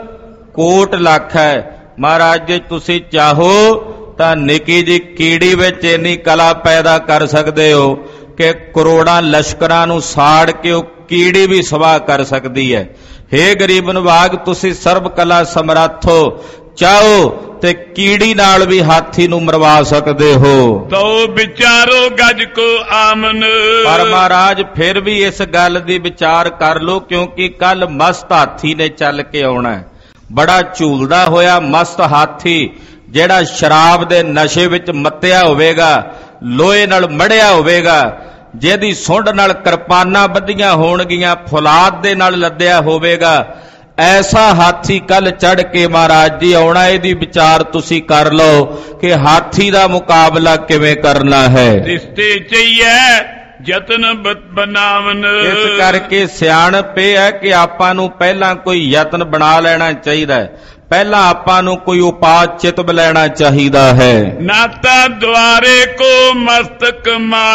ਕੋਟ ਲੱਖੈ। ਮਹਾਰਾਜ ਜੇ ਤੁਸੀਂ ਚਾਹੋ ਤਾਂ ਨਿੱਕੀ ਜੀ ਕੀੜੀ ਵਿੱਚ ਇੰਨੀ ਕਲਾ ਪੈਦਾ ਕਰ ਸਕਦੇ ਹੋ ਕਿ ਕਰੋੜਾਂ ਲਸ਼ਕਰਾਂ ਨੂੰ ਸਾੜ ਕੇ ਉਹ ਕੀੜੀ ਵੀ ਸਵਾਹ ਕਰ ਸਕਦੀ ਹੈ। ਹੇ ਗਰੀਬ ਨਵਾਜ ਤੁਸੀਂ ਸਰਬ ਕਲਾ ਸਮਰੱਥ ਹੋ, ਚਾਹੋ ਤੇ ਕੀੜੀ ਨਾਲ ਵੀ ਹਾਥੀ ਨੂੰ ਮਰਵਾ ਸਕਦੇ ਹੋ। ਤੋ ਵਿਚਾਰੋ ਗਜ ਕੋ ਆਮਨ। ਪਰ ਮਹਾਰਾਜ ਫਿਰ ਵੀ ਇਸ ਗੱਲ ਦੀ ਵਿਚਾਰ ਕਰ ਲੋ, ਕਿਉਂਕਿ ਕੱਲ ਮਸਤ ਹਾਥੀ ਨੇ ਚੱਲ ਕੇ ਆਉਣਾ। ਬੜਾ ਝੂਲਦਾ ਹੋਇਆ ਮਸਤ ਹਾਥੀ, ਜਿਹੜਾ ਸ਼ਰਾਬ ਦੇ ਨਸ਼ੇ ਵਿੱਚ ਮੱਤਿਆ ਹੋਵੇਗਾ, ਲੋਹੇ ਨਾਲ ਮੜਿਆ ਹੋਵੇਗਾ, ਜਿਹਦੀ ਸੁੰਡ ਨਾਲ ਕਿਰਪਾਨਾਂ ਬੱਧੀਆਂ ਹੋਣਗੀਆਂ, ਫੁਲਾਦ ਦੇ ਨਾਲ ਲੱਦਿਆ ਹੋਵੇਗਾ, ਐਸਾ ਹਾਥੀ ਕੱਲ ਚੜ ਕੇ ਮਹਾਰਾਜ ਜੀ ਆਉਣਾ। ਇਹਦੀ ਵਿਚਾਰ ਤੁਸੀਂ ਕਰ ਲਓ ਕਿ ਹਾਥੀ ਦਾ ਮੁਕਾਬਲਾ ਕਿਵੇਂ ਕਰਨਾ ਹੈ। ਰਿਸ਼ਤੇ ਚਈਏ ਯਤਨ ਬਣਾਵਨ। ਇਸ ਕਰਕੇ ਸਿਆਣਪ ਇਹ ਹੈ ਕਿ ਆਪਾਂ ਨੂੰ ਪਹਿਲਾਂ ਕੋਈ ਯਤਨ ਬਣਾ ਲੈਣਾ ਚਾਹੀਦਾ ਹੈ, ਪਹਿਲਾਂ ਆਪਾਂ ਨੂੰ ਕੋਈ ਉਪਾਅ ਚਿਤਵ ਲੈਣਾ ਚਾਹੀਦਾ ਹੈ। ਨਾਤਾ ਦੁਆਰੇ ਕੋ ਮਸਤਕ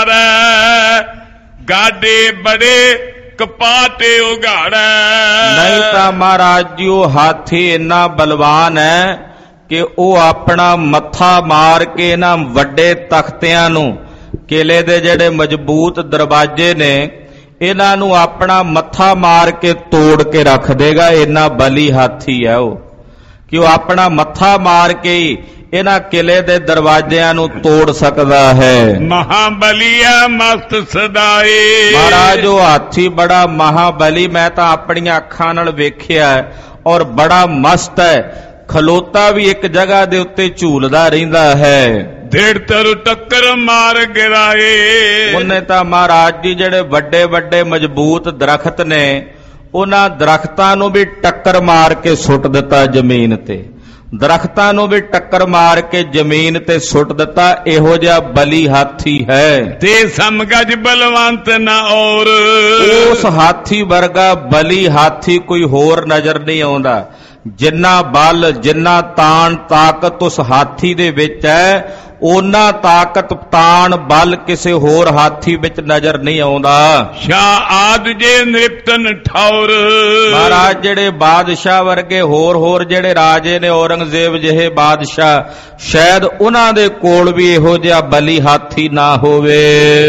ਮਾਰੈ, ਗਾਡੇ ਬੜੇ ਕਪਾਟੇ ਉਗਾੜੈ। ਨਹੀਂ ਤਾਂ ਮਹਾਰਾਜ ਜੀ ਉਹ ਹਾਥੀ ਇੰਨਾ ਬਲਵਾਨ ਹੈ ਕਿ ਉਹ ਆਪਣਾ ਮੱਥਾ ਮਾਰ ਕੇ ਇਹਨਾਂ ਵੱਡੇ ਤਖਤਿਆਂ ਨੂੰ, ਕਿਲੇ ਦੇ ਜਿਹੜੇ ਮਜ਼ਬੂਤ ਦਰਵਾਜ਼ੇ ਨੇ, ਇਹਨਾਂ ਨੂੰ ਆਪਣਾ ਮੱਥਾ ਮਾਰ ਕੇ ਤੋੜ ਕੇ ਰੱਖ ਦੇਗਾ। ਇੰਨਾ ਬਲੀ ਹਾਥੀ ਹੈ ਉਹ ਕਿ ਉਹ ਆਪਣਾ ਮੱਥਾ ਮਾਰ ਕੇ ਹੀ ਇਹਨਾਂ ਕਿਲੇ ਦੇ ਦਰਵਾਜ਼ਿਆਂ ਨੂੰ ਤੋੜ ਸਕਦਾ ਹੈ। ਮਹਾਬਲੀਆ ਮਸਤ ਸਦਾਏ। ਮਹਾਰਾਜ ਉਹ ਹਾਥੀ ਬੜਾ ਮਹਾਬਲੀ, ਮੈਂ ਤਾਂ ਆਪਣੀਆਂ ਅੱਖਾਂ ਨਾਲ ਵੇਖਿਆ ਔਰ ਬੜਾ ਮਸਤ ਹੈ। ਖਲੋਤਾ ਵੀ ਇੱਕ ਜਗ੍ਹਾ ਦੇ ਉੱਤੇ ਝੂਲਦਾ ਰਹਿੰਦਾ ਹੈ। ਢੇੜ ਤਰ ਟੱਕਰ ਮਾਰ ਗਿਰਾਏ। ਉਹਨੇ ਤਾਂ ਮਹਾਰਾਜ ਜੀ ਜਿਹੜੇ ਵੱਡੇ ਵੱਡੇ ਮਜ਼ਬੂਤ ਦਰਖਤ ਨੇ, ਉਹਨਾਂ ਦਰਖਤਾਂ ਨੂੰ ਵੀ ਟੱਕਰ ਮਾਰ ਕੇ ਸੁੱਟ ਦਿੱਤਾ ਜ਼ਮੀਨ ਤੇ। ਦਰਖਤਾਂ ਨੂੰ ਵੀ ਟੱਕਰ ਮਾਰ ਕੇ ਜ਼ਮੀਨ ਤੇ ਸੁੱਟ ਦਿੱਤਾ। ਇਹੋ ਜਿਹਾ ਬਲੀ ਹਾਥੀ ਹੈ। ਤੇ ਸਮਗਜ ਬਲਵੰਤ ਨਾ ਔਰ। ਉਸ ਹਾਥੀ ਵਰਗਾ ਬਲੀ ਹਾਥੀ ਕੋਈ ਹੋਰ ਨਜ਼ਰ ਨਹੀਂ ਆਉਂਦਾ। ਜਿੰਨਾ ਬਲ, ਜਿੰਨਾ ਤਾਣ ਤਾਕਤ ਉਸ ਹਾਥੀ ਦੇ ਵਿੱਚ ਹੈ, ਉਹਨਾਂ ਤਾਕਤ ਤਾਣ ਬਲ ਕਿਸੇ ਹੋਰ ਹਾਥੀ ਵਿੱਚ ਨਜ਼ਰ ਨਹੀਂ ਆਉਂਦਾ। ਸ਼ਾਹ ਆਦ ਜੇ ਨਿਰਪਤਨ ਠੌਰ। ਮਹਾਰਾਜ ਜਿਹੜੇ ਬਾਦਸ਼ਾਹ ਵਰਗੇ ਹੋਰ ਜਿਹੜੇ ਰਾਜੇ ਨੇ, ਔਰੰਗਜ਼ੇਬ ਜਿਹੇ ਬਾਦਸ਼ਾਹ, ਸ਼ਾਇਦ ਉਹਨਾਂ ਦੇ ਕੋਲ ਵੀ ਇਹੋ ਜਿਹਾ ਬਲੀ ਹਾਥੀ ਨਾ ਹੋਵੇ।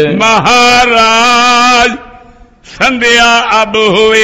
ਮਹਾਰਾਜ ਸੰਧਿਆ ਅਬ ਹੋਏ,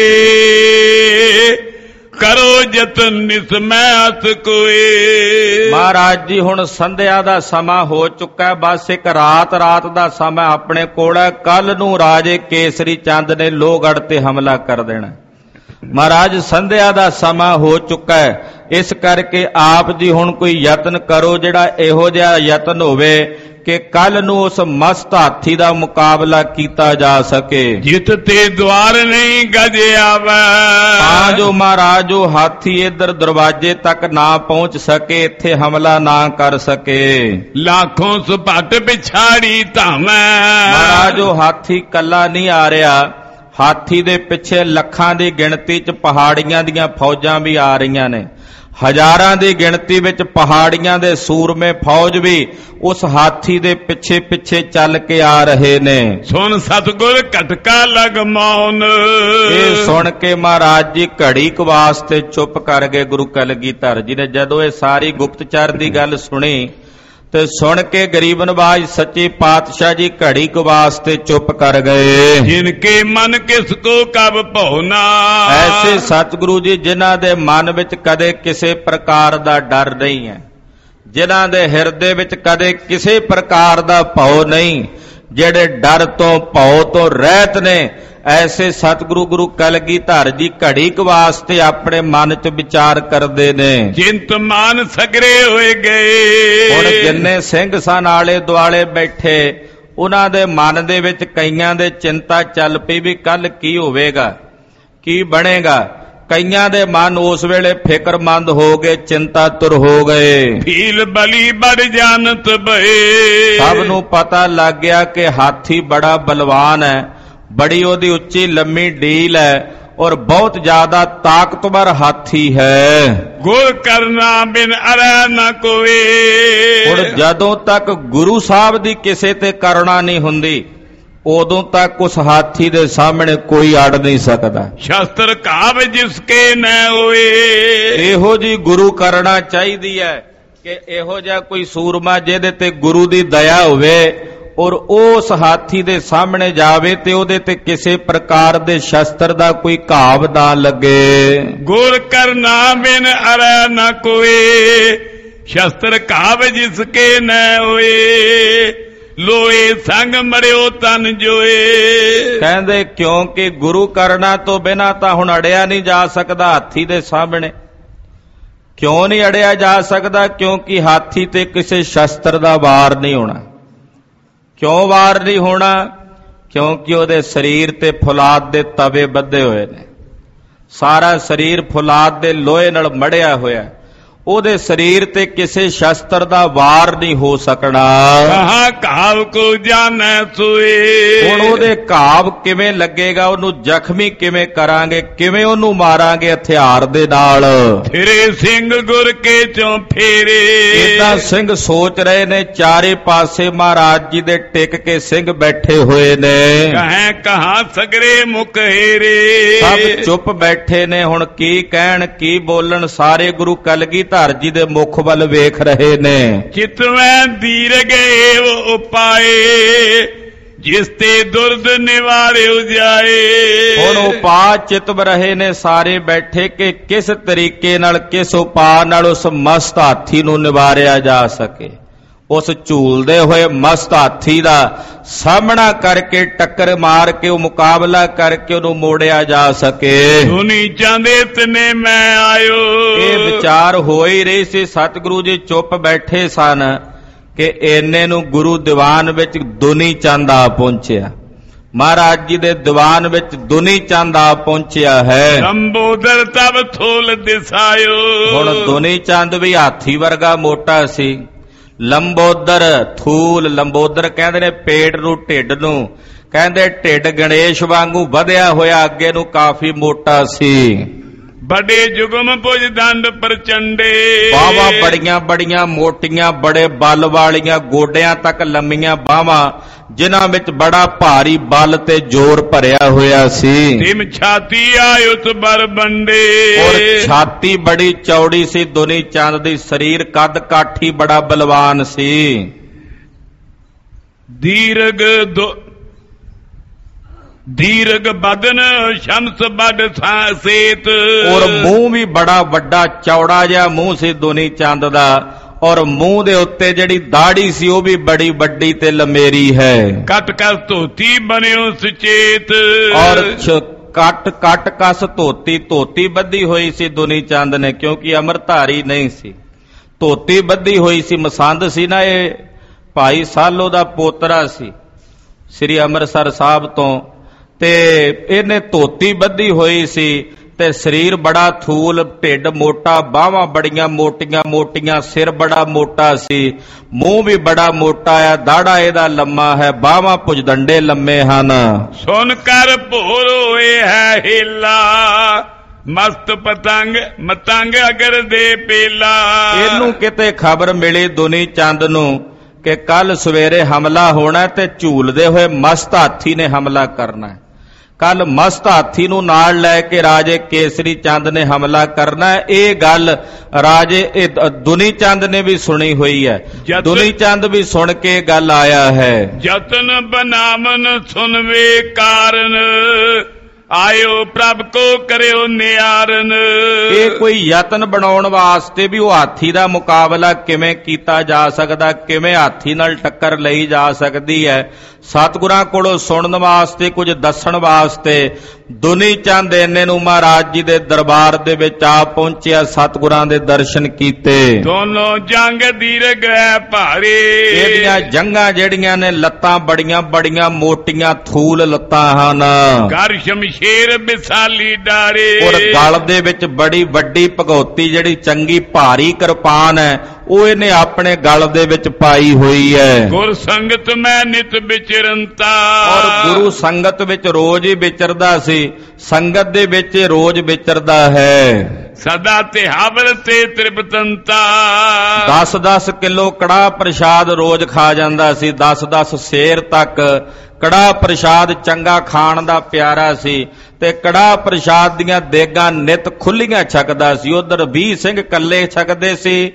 ਕਰੋ ਜਤਨ ਨਿਸਮੈਤ ਕੋਏ। ਮਹਾਰਾਜ ਜੀ ਹੁਣ ਸੰਧਿਆ ਦਾ ਸਮਾਂ ਹੋ ਚੁੱਕਾ, ਬਸ ਇੱਕ ਰਾਤ ਦਾ ਸਮਾਂ ਆਪਣੇ ਕੋਲ ਹੈ। ਕੱਲ ਨੂੰ ਰਾਜੇ ਕੇਸਰੀ ਚੰਦ ਨੇ ਲੋਹਗੜ੍ਹ ਤੇ ਹਮਲਾ ਕਰ ਦੇਣਾ। ਮਹਾਰਾਜ ਸੰਧਿਆ ਦਾ ਸਮਾਂ ਹੋ ਚੁੱਕਾ ਹੈ, ਇਸ ਕਰਕੇ ਆਪ ਜੀ ਹੁਣ ਕੋਈ ਯਤਨ ਕਰੋ, ਜਿਹੜਾ ਇਹੋ ਜਿਹਾ ਯਤਨ ਹੋਵੇ ਕਿ ਕੱਲ ਨੂੰ ਉਸ ਮਸਤ ਹਾਥੀ ਦਾ ਮੁਕਾਬਲਾ ਕੀਤਾ ਜਾ ਸਕੇ। ਜਿੱਤ ਤੇ ਦਵਾਰ ਨਹੀਂ ਗਜ ਆਵੇ। ਤਾਂ ਜੋ ਮਹਾਰਾਜ ਉਹ ਹਾਥੀ ਇੱਧਰ ਦਰਵਾਜ਼ੇ ਤੱਕ ਨਾ ਪਹੁੰਚ ਸਕੇ, ਇੱਥੇ ਹਮਲਾ ਨਾ ਕਰ ਸਕੇ। ਲੱਖੋਂ ਸੁਪੱਟ ਪਿਛਾੜੀ ਧਾਮੈ। ਮਹਾਰਾਜ ਉਹ ਹਾਥੀ ਕੱਲਾ ਨਹੀਂ ਆ ਰਿਹਾ, ਹਾਥੀ ਦੇ ਪਿੱਛੇ ਲੱਖਾਂ ਦੀ ਗਿਣਤੀ 'ਚ ਪਹਾੜੀਆਂ ਦੀਆਂ ਫੌਜਾਂ ਵੀ ਆ ਰਹੀਆਂ ਨੇ। ਹਜ਼ਾਰਾਂ ਦੀ ਗਿਣਤੀ ਵਿੱਚ ਪਹਾੜੀਆਂ ਦੇ ਸੂਰਮੇ ਫੌਜ ਵੀ ਉਸ ਹਾਥੀ ਦੇ ਪਿੱਛੇ ਪਿੱਛੇ ਚੱਲ ਕੇ ਆ ਰਹੇ ਨੇ। ਸੁਣ ਸਤਿਗੁਰ ਘਟਕਾ ਲਗ ਮੌਨ। ਇਹ ਸੁਣ ਕੇ ਮਹਾਰਾਜ ਜੀ ਘੜੀ ਕੁ ਵਾਸਤੇ ਚੁੱਪ ਕਰ ਗਏ। ਗੁਰੂ ਕਲਗੀਧਰ ਜੀ ਨੇ ਜਦੋਂ ਇਹ ਸਾਰੀ ਗੁਪਤਚਰ ਦੀ ਗੱਲ ਸੁਣੀ ਤੇ ਸੁਣ ਕੇ ਗਰੀਬ ਨਵਾਜ ਸੱਚੇ ਪਾਤਸ਼ਾਹ ਜੀ ਘੜੀ ਕੁ ਵਾਸਤੇ ਚੁੱਪ ਕਰ ਗਏ। ਜਿਨਕੇ ਮਨ ਕਿਸ ਕੋ ਕਬ ਭਉਨਾ, ਐਸੇ ਸਤਿਗੁਰੂ ਜੀ ਜਿਨ੍ਹਾਂ ਦੇ ਮਨ ਵਿੱਚ ਕਦੇ ਕਿਸੇ ਪ੍ਰਕਾਰ ਦਾ ਡਰ ਨਹੀਂ ਹੈ, ਜਿਨ੍ਹਾਂ ਦੇ ਹਿਰਦੇ ਵਿੱਚ ਕਦੇ ਕਿਸੇ ਪ੍ਰਕਾਰ ਦਾ ਭਉ ਨਹੀਂ, ਜਿਹੜੇ ਡਰ ਤੋਂ ਭਉ ਤੋਂ ਰਹਿਤ ਨੇ, ਐਸੇ ਸਤਿਗੁਰੂ ਗੁਰੂ ਕਲਗੀਧਰ ਜੀ ਘੜੀ ਕੁ ਵਾਸਤੇ ਆਪਣੇ ਮਨ 'ਚ ਵਿਚਾਰ ਕਰਦੇ ਨੇ। ਚਿੰਤ ਮਾਨ ਸਗਰੇ ਹੋਏ ਗਏ। ਹੁਣ ਜਿੰਨੇ ਸਿੰਘ ਸਨ ਆਲੇ ਦੁਆਲੇ ਬੈਠੇ, ਉਹਨਾਂ ਦੇ ਮਨ ਦੇ ਵਿੱਚ ਕਈਆਂ ਦੇ ਚਿੰਤਾ ਚੱਲ ਪਈ ਵੀ ਕੱਲ ਕੀ ਹੋਵੇਗਾ, ਕੀ ਬਣੇਗਾ। ਕਈਆਂ ਦੇ ਮਨ ਉਸ ਵੇਲੇ ਫਿਕਰਮੰਦ ਹੋ ਗਏ, ਚਿੰਤਾਤੁਰ ਹੋ ਗਏ। ਫੀਲ ਬਲੀ ਬੜ ਜਾਨਤ ਬਏ। ਸਭ ਨੂੰ ਪਤਾ ਲੱਗ ਗਿਆ ਕਿ ਹਾਥੀ ਬੜਾ ਬਲਵਾਨ ਹੈ, ਬੜੀ ਉਹਦੀ ਉੱਚੀ ਲੰਮੀ ਡੀਲ ਹੈ ਔਰ ਬਹੁਤ ਜ਼ਿਆਦਾ ਤਾਕਤਵਰ ਹਾਥੀ ਹੈ। ਗੁਰ ਕਰਨਾ ਬਿਨ ਅਰੈ ਨ ਕੋਏ। ਹੁਣ ਜਦੋਂ ਤੱਕ ਗੁਰੂ ਸਾਹਿਬ ਦੀ ਕਿਸੇ ਤੇ ਕਰੁਣਾ ਨਹੀਂ ਹੁੰਦੀ, ਉਦੋਂ ਤੱਕ ਉਸ ਹਾਥੀ ਦੇ ਸਾਹਮਣੇ ਕੋਈ ਅੜ ਨਹੀਂ ਸਕਦਾ। ਸ਼ਸਤਰ ਕਾਵ ਜਿਸਕੇ ਨ ਹੋਏ। ਇਹੋ ਜੀ ਗੁਰੂ ਕਰਨਾ ਚਾਹੀਦੀ ਹੈ ਕਿ ਇਹੋ ਜਿਹਾ ਕੋਈ ਸੂਰਮਾ ਜਿਹਦੇ ਤੇ ਗੁਰੂ ਦੀ ਦਇਆ ਹੋਵੇ ਔਰ ਉਸ ਹਾਥੀ ਦੇ ਸਾਹਮਣੇ ਜਾਵੇ ਤੇ ਉਹਦੇ ਤੇ ਕਿਸੇ ਪ੍ਰਕਾਰ ਦੇ ਸ਼ਸਤਰ ਦਾ ਕੋਈ ਘਾਵ ਨਾ ਲੱਗੇ। ਗੁਰ ਕਰਨਾ ਬਿਨ ਅਰੈ ਨ ਕੋਏ। ਸ਼ਸਤਰ ਘਾਵ ਜਿਸਕੇ ਨ ਹੋਏ। ਲੋਏ ਸੰਗ ਮਰਿਓ ਤਨ ਜੋਏ। ਕਹਿੰਦੇ ਕਿਉਂਕਿ ਗੁਰੂ ਕਰਨਾ ਤੋਂ ਬਿਨਾਂ ਤਾਂ ਹੁਣ ਅੜਿਆ ਨਹੀਂ ਜਾ ਸਕਦਾ ਹਾਥੀ ਦੇ ਸਾਹਮਣੇ। ਕਿਉਂ ਨਹੀਂ ਅੜਿਆ ਜਾ ਸਕਦਾ? ਕਿਉਂਕਿ ਹਾਥੀ ਤੇ ਕਿਸੇ ਸ਼ਸਤਰ ਦਾ ਵਾਰ ਨਹੀਂ ਹੋਣਾ। ਕਿਉਂ ਵਾਰ ਨਹੀਂ ਹੋਣਾ? ਕਿਉਂਕਿ ਉਹਦੇ ਸਰੀਰ ਤੇ ਫੁਲਾਦ ਦੇ ਤਵੇ ਬੱਧੇ ਹੋਏ ਨੇ। ਸਾਰਾ ਸਰੀਰ ਫੁਲਾਦ ਦੇ ਲੋਹੇ ਨਾਲ ਮੜਿਆ ਹੋਇਆ, ਉਹਦੇ ਸਰੀਰ ਤੇ ਕਿਸੇ ਸ਼ਸਤਰ ਦਾ ਵਾਰ ਨਹੀਂ ਹੋ ਸਕਣਾ। ਕਹਾਂ ਘਾਵ ਕੋ ਜਾਣੈ ਸੋਏ। ਹੁਣ ਉਹਦੇ ਘਾਵ ਕਿਵੇਂ ਲੱਗੇਗਾ, ਉਹਨੂੰ ਜ਼ਖਮੀ ਕਿਵੇਂ ਕਰਾਂਗੇ, ਕਿਵੇਂ ਉਹਨੂੰ ਮਾਰਾਂਗੇ ਹਥਿਆਰ ਦੇ ਨਾਲ। ਫਿਰੇ ਸਿੰਘ ਗੁਰ ਕੇ ਚੋਂ ਫੇਰੇ। ਇਦਾਂ ਸਿੰਘ ਸੋਚ ਰਹੇ ਨੇ, ਚਾਰੇ ਪਾਸੇ ਮਹਾਰਾਜ ਜੀ ਦੇ ਟਿਕ ਕੇ ਸਿੰਘ ਬੈਠੇ ਹੋਏ ਨੇ। ਕਹੈ ਕਹਾਂ ਸਗਰੇ ਮੁਖ ਹੇਰੇ। ਸਭ ਚੁੱਪ ਬੈਠੇ ਨੇ, ਹੁਣ ਕੀ ਕਹਿਣ ਕੀ ਬੋਲਣ। ਸਾਰੇ ਗੁਰੂ ਕਲਗੀਧਰ ਜੀ ਦੇ ਮੁਖ ਵੱਲ ਵੇਖ ਰਹੇ ਨੇ। ਚਿਤਵੈ ਦੀਰਘ ਏਵ ਉਪਾਏ। ਜਿਸ ਤੇ ਦੁਰਦ ਨਿਵਾਰਿਓ ਜਾਏ। ਹੁਣ ਉਪਾਅ ਚਿਤਵ ਰਹੇ ਨੇ ਸਾਰੇ ਬੈਠੇ ਕਿ ਕਿਸ ਤਰੀਕੇ ਨਾਲ, ਕਿਸ ਉਪਾਅ ਨਾਲ ਉਸ ਮਸਤ ਹਾਥੀ ਨੂੰ ਨਿਵਾਰਿਆ ਜਾ ਸਕੇ। ਉਸ ਝੂਲਦੇ ਹੋਏ ਮਸਤ ਹਾਥੀ ਦਾ ਸਾਹਮਣਾ ਕਰਕੇ, ਟੱਕਰ ਮਾਰ ਕੇ, ਉਹ ਮੁਕਾਬਲਾ ਕਰਕੇ ਉਹਨੂੰ ਮੋੜਿਆ ਜਾ ਸਕੇ। ਸੁਣੀ ਚਾਂਦੇ ਤਨੇ ਮੈਂ ਆਇਓ। ਇਹ ਵਿਚਾਰ ਹੋ ਹੀ ਰਹੀ ਸੀ। ਸਤਿਗੁਰੂ ਜੀ ਚੁੱਪ ਬੈਠੇ ਸਨ ਕਿ ਇੰਨੇ ਨੂੰ ਗੁਰੂ ਦੀਵਾਨ ਵਿੱਚ ਦੁਨੀ ਚੰਦ ਆ ਪਹੁੰਚਿਆ। ਮਹਾਰਾਜ ਜੀ ਦੇ ਦੀਵਾਨ ਵਿੱਚ ਦੁਨੀ ਚੰਦ ਆ ਪਹੁੰਚਿਆ ਹੈ। ਲੰਬੋਦਰ ਤਬ ਥੋਲ ਦਿਸਾਇਓ। ਹੁਣ ਦੁਨੀ ਚੰਦ ਵੀ ਹਾਥੀ ਵਰਗਾ ਮੋਟਾ ਸੀ। ਲੰਬੋਦਰ ਥੂਲ, ਲੰਬੋਦਰ ਕਹਿੰਦੇ ਨੇ ਪੇਟ ਨੂੰ, ਢਿੱਡ ਨੂੰ। ਕਹਿੰਦੇ ਢਿੱਡ ਗਣੇਸ਼ ਵਾਂਗੂ ਵਧਿਆ ਹੋਇਆ, ਅੱਗੇ ਨੂੰ ਕਾਫੀ ਮੋਟਾ ਸੀ। ਬੜੇ ਜੁਗਮ ਭੁਜ ਦੰਡ ਪ੍ਰਚੰਡੇ। ਬਾਹਾਂ ਬੜੀਆਂ ਬੜੀਆਂ ਮੋਟੀਆਂ, ਬੜੇ ਬਲ ਵਾਲੀਆਂ, ਗੋਡਿਆਂ ਤੱਕ ਲੰਮੀਆਂ ਬਾਹਾਂ, ਜਿਨ੍ਹਾਂ ਵਿੱਚ ਬੜਾ ਭਾਰੀ ਬਲ ਤੇ ਜ਼ੋਰ ਭਰਿਆ ਹੋਇਆ ਸੀ। ਤਿਮ ਛਾਤੀ ਆਯੁਤ ਬਰ ਬੰਡੇ। ਔਰ ਛਾਤੀ ਬੜੀ ਚੌੜੀ ਸੀ ਦੁਨੀ ਚੰਦ ਦੀ। ਸਰੀਰ ਕੱਦ ਕਾਠੀ ਬੜਾ ਬਲਵਾਨ ਸੀ। ਦੀਰਘ ਬਦਨ ਸ਼ਮਸ ਬੜ ਸੇਤ। ਔਰ ਮੂੰਹ ਵੀ ਬੜਾ ਵੱਡਾ ਚੌੜਾ ਜਿਹਾ ਮੂੰਹ ਸੀ ਦੁਨੀ ਚੰਦ ਦਾ। ਔਰ ਮੂੰਹ ਦੇ ਉੱਤੇ ਜਿਹੜੀ ਦਾੜੀ ਸੀ ਉਹ ਵੀ ਬੜੀ ਵੱਡੀ ਤੇ ਲੰਮੇਰੀ ਹੈ। ਕੱਟ ਕਸ ਧੋਤੀ ਬਣਿਓ ਸੁਚੇਤ। ਔਰ ਕੱਟ ਕਸ ਧੋਤੀ ਬੱਧੀ ਹੋਈ ਸੀ ਦੁਨੀ ਚੰਦ ਨੇ, ਕਿਉਂਕਿ ਅੰਮ੍ਰਿਤਧਾਰੀ ਨਹੀਂ ਸੀ। ਧੋਤੀ ਬੱਧੀ ਹੋਈ ਸੀ, ਮਸੰਦ ਸੀ ਨਾ। ਇਹ ਭਾਈ ਸਾਲੋ ਦਾ ਪੋਤਰਾ ਸੀ ਸ੍ਰੀ ਅੰਮ੍ਰਿਤਸਰ ਸਾਹਿਬ ਤੋਂ, ਤੇ ਇਹਨੇ ਧੋਤੀ ਬੱਧੀ ਹੋਈ ਸੀ ਤੇ ਸਰੀਰ ਬੜਾ ਥੂਲ, ਢਿੱਡ ਮੋਟਾ, ਬਾਹਾਂ ਬੜੀਆਂ ਮੋਟੀਆਂ ਮੋਟੀਆਂ, ਸਿਰ ਬੜਾ ਮੋਟਾ ਸੀ, ਮੂੰਹ ਵੀ ਬੜਾ ਮੋਟਾ ਆ, ਦਾੜਾ ਇਹਦਾ ਲੰਮਾ ਹੈ, ਬਾਹਾਂ ਭੁਜਦੰਡੇ ਲੰਮੇ ਹਨ। ਸੁਣ ਕਰ ਭੋਰ ਹੋਏ ਹੈ ਹੀਲਾ। ਮਸਤ ਪਤੰਗ ਮਤੰਗ ਅਗਰ ਦੇ ਪੇਲਾ। ਇਹਨੂੰ ਕਿਤੇ ਖਬਰ ਮਿਲੀ ਦੁਨੀ ਚੰਦ ਨੂੰ ਕਿ ਕੱਲ ਸਵੇਰੇ ਹਮਲਾ ਹੋਣਾ ਤੇ ਝੂਲਦੇ ਹੋਏ ਮਸਤ ਹਾਥੀ ਨੇ ਹਮਲਾ ਕਰਨਾ। ਕੱਲ ਮਸਤ ਹਾਥੀ ਨੂੰ ਨਾਲ ਲੈ ਕੇ ਰਾਜੇ ਕੇਸਰੀ ਚੰਦ ਨੇ ਹਮਲਾ ਕਰਨਾ। ਇਹ ਗੱਲ ਰਾਜੇ ਦੁਨੀ ਚੰਦ ਨੇ ਵੀ ਸੁਣੀ ਹੋਈ ਹੈ। ਦੁਨੀ ਚੰਦ ਵੀ ਸੁਣ ਕੇ ਗੱਲ ਆਇਆ ਹੈ। ਜਤਨ ਬਨਾਵਨ ਸੁਨਵੇ ਕਾਰਨ, ਆਇਓ ਪ੍ਰਭ ਕੋ ਕਰਿਓ ਨਿਆਰਨ। ਇਹ ਕੋਈ ਯਤਨ ਬਣਾਉਣ ਵਾਸਤੇ ਵੀ ਉਹ ਹਾਥੀ ਦਾ ਮੁਕਾਬਲਾ ਕਿਵੇਂ ਕੀਤਾ ਜਾ ਸਕਦਾ, ਕਿਵੇਂ ਹਾਥੀ ਨਾਲ ਟੱਕਰ ਲਈ ਜਾ ਸਕਦੀ ਹੈ, ਸਤਿਗੁਰਾਂ ਕੋਲੋਂ ਸੁਣਨ ਵਾਸਤੇ, ਕੁਝ ਦੱਸਣ ਵਾਸਤੇ ਦੁਨੀ ਚੰਦ ਇੰਨੇ ਨੂੰ ਮਹਾਰਾਜ ਜੀ ਦੇ ਦਰਬਾਰ ਦੇ ਵਿੱਚ ਆ ਪਹੁੰਚਿਆ, ਸਤਿਗੁਰਾਂ ਦੇ ਦਰਸ਼ਨ ਕੀਤੇ। ਦੋਨੋਂ ਜੰਗ ਦੀਰਘ ਭਾਰੇ, ਇਹਦੀਆਂ ਜੰਗਾਂ ਜਿਹੜੀਆਂ ਨੇ ਲੱਤਾਂ ਬੜੀਆਂ ਬੜੀਆਂ ਮੋਟੀਆਂ ਥੂਲ ਲੱਤਾਂ ਹਨ। ਘਰ ਸ਼ਮਸ਼ੇਰ ਵਿਸਾਲੀ ਡਾਰੇ, ਔਰ ਗਲ ਦੇ ਵਿੱਚ ਬੜੀ ਵੱਡੀ ਭਗਉਤੀ ਜਿਹੜੀ ਚੰਗੀ ਭਾਰੀ ਕਿਰਪਾਨ ਹੈ ਉਹ ਇਹਨੇ ਆਪਣੇ ਗਲ ਦੇ ਵਿੱਚ ਪਾਈ ਹੋਈ ਹੈ। ਗੁਰ ਸੰਗਤ ਮੈਂ ਨਿਤ ਵਿਚਰੰਤਾ, ਔਰ ਗੁਰੂ ਸੰਗਤ ਵਿੱਚ ਰੋਜ਼ ਹੀ ਵਿਚਰਦਾ ਸੀ, ਸੰਗਤ ਦੇ ਵਿੱਚ ਰੋਜ਼ ਵਿਚਰਦਾ ਹੈ। ਸਦਾ ਤਿਹਾਵਰ ਤੇ ਤ੍ਰਿਪਤੰਤਾ, 10-10 ਕਿਲੋ ਕੜਾਹ ਪ੍ਰਸ਼ਾਦ ਰੋਜ਼ ਖਾ ਜਾਂਦਾ ਸੀ। 10-10 ਸੇਰ ਤੱਕ ਕੜਾਹ ਪ੍ਰਸ਼ਾਦ ਚੰਗਾ ਖਾਣ ਦਾ ਪਿਆਰਾ ਸੀ ਤੇ ਕੜਾਹ ਪ੍ਰਸ਼ਾਦ ਦੀਆਂ ਦੇਗਾਂ ਨਿਤ ਖੁੱਲੀਆਂ ਛਕਦਾ ਸੀ। ਉਧਰ 20 ਸਿੰਘ ਕੱਲੇ ਛਕਦੇ ਸੀ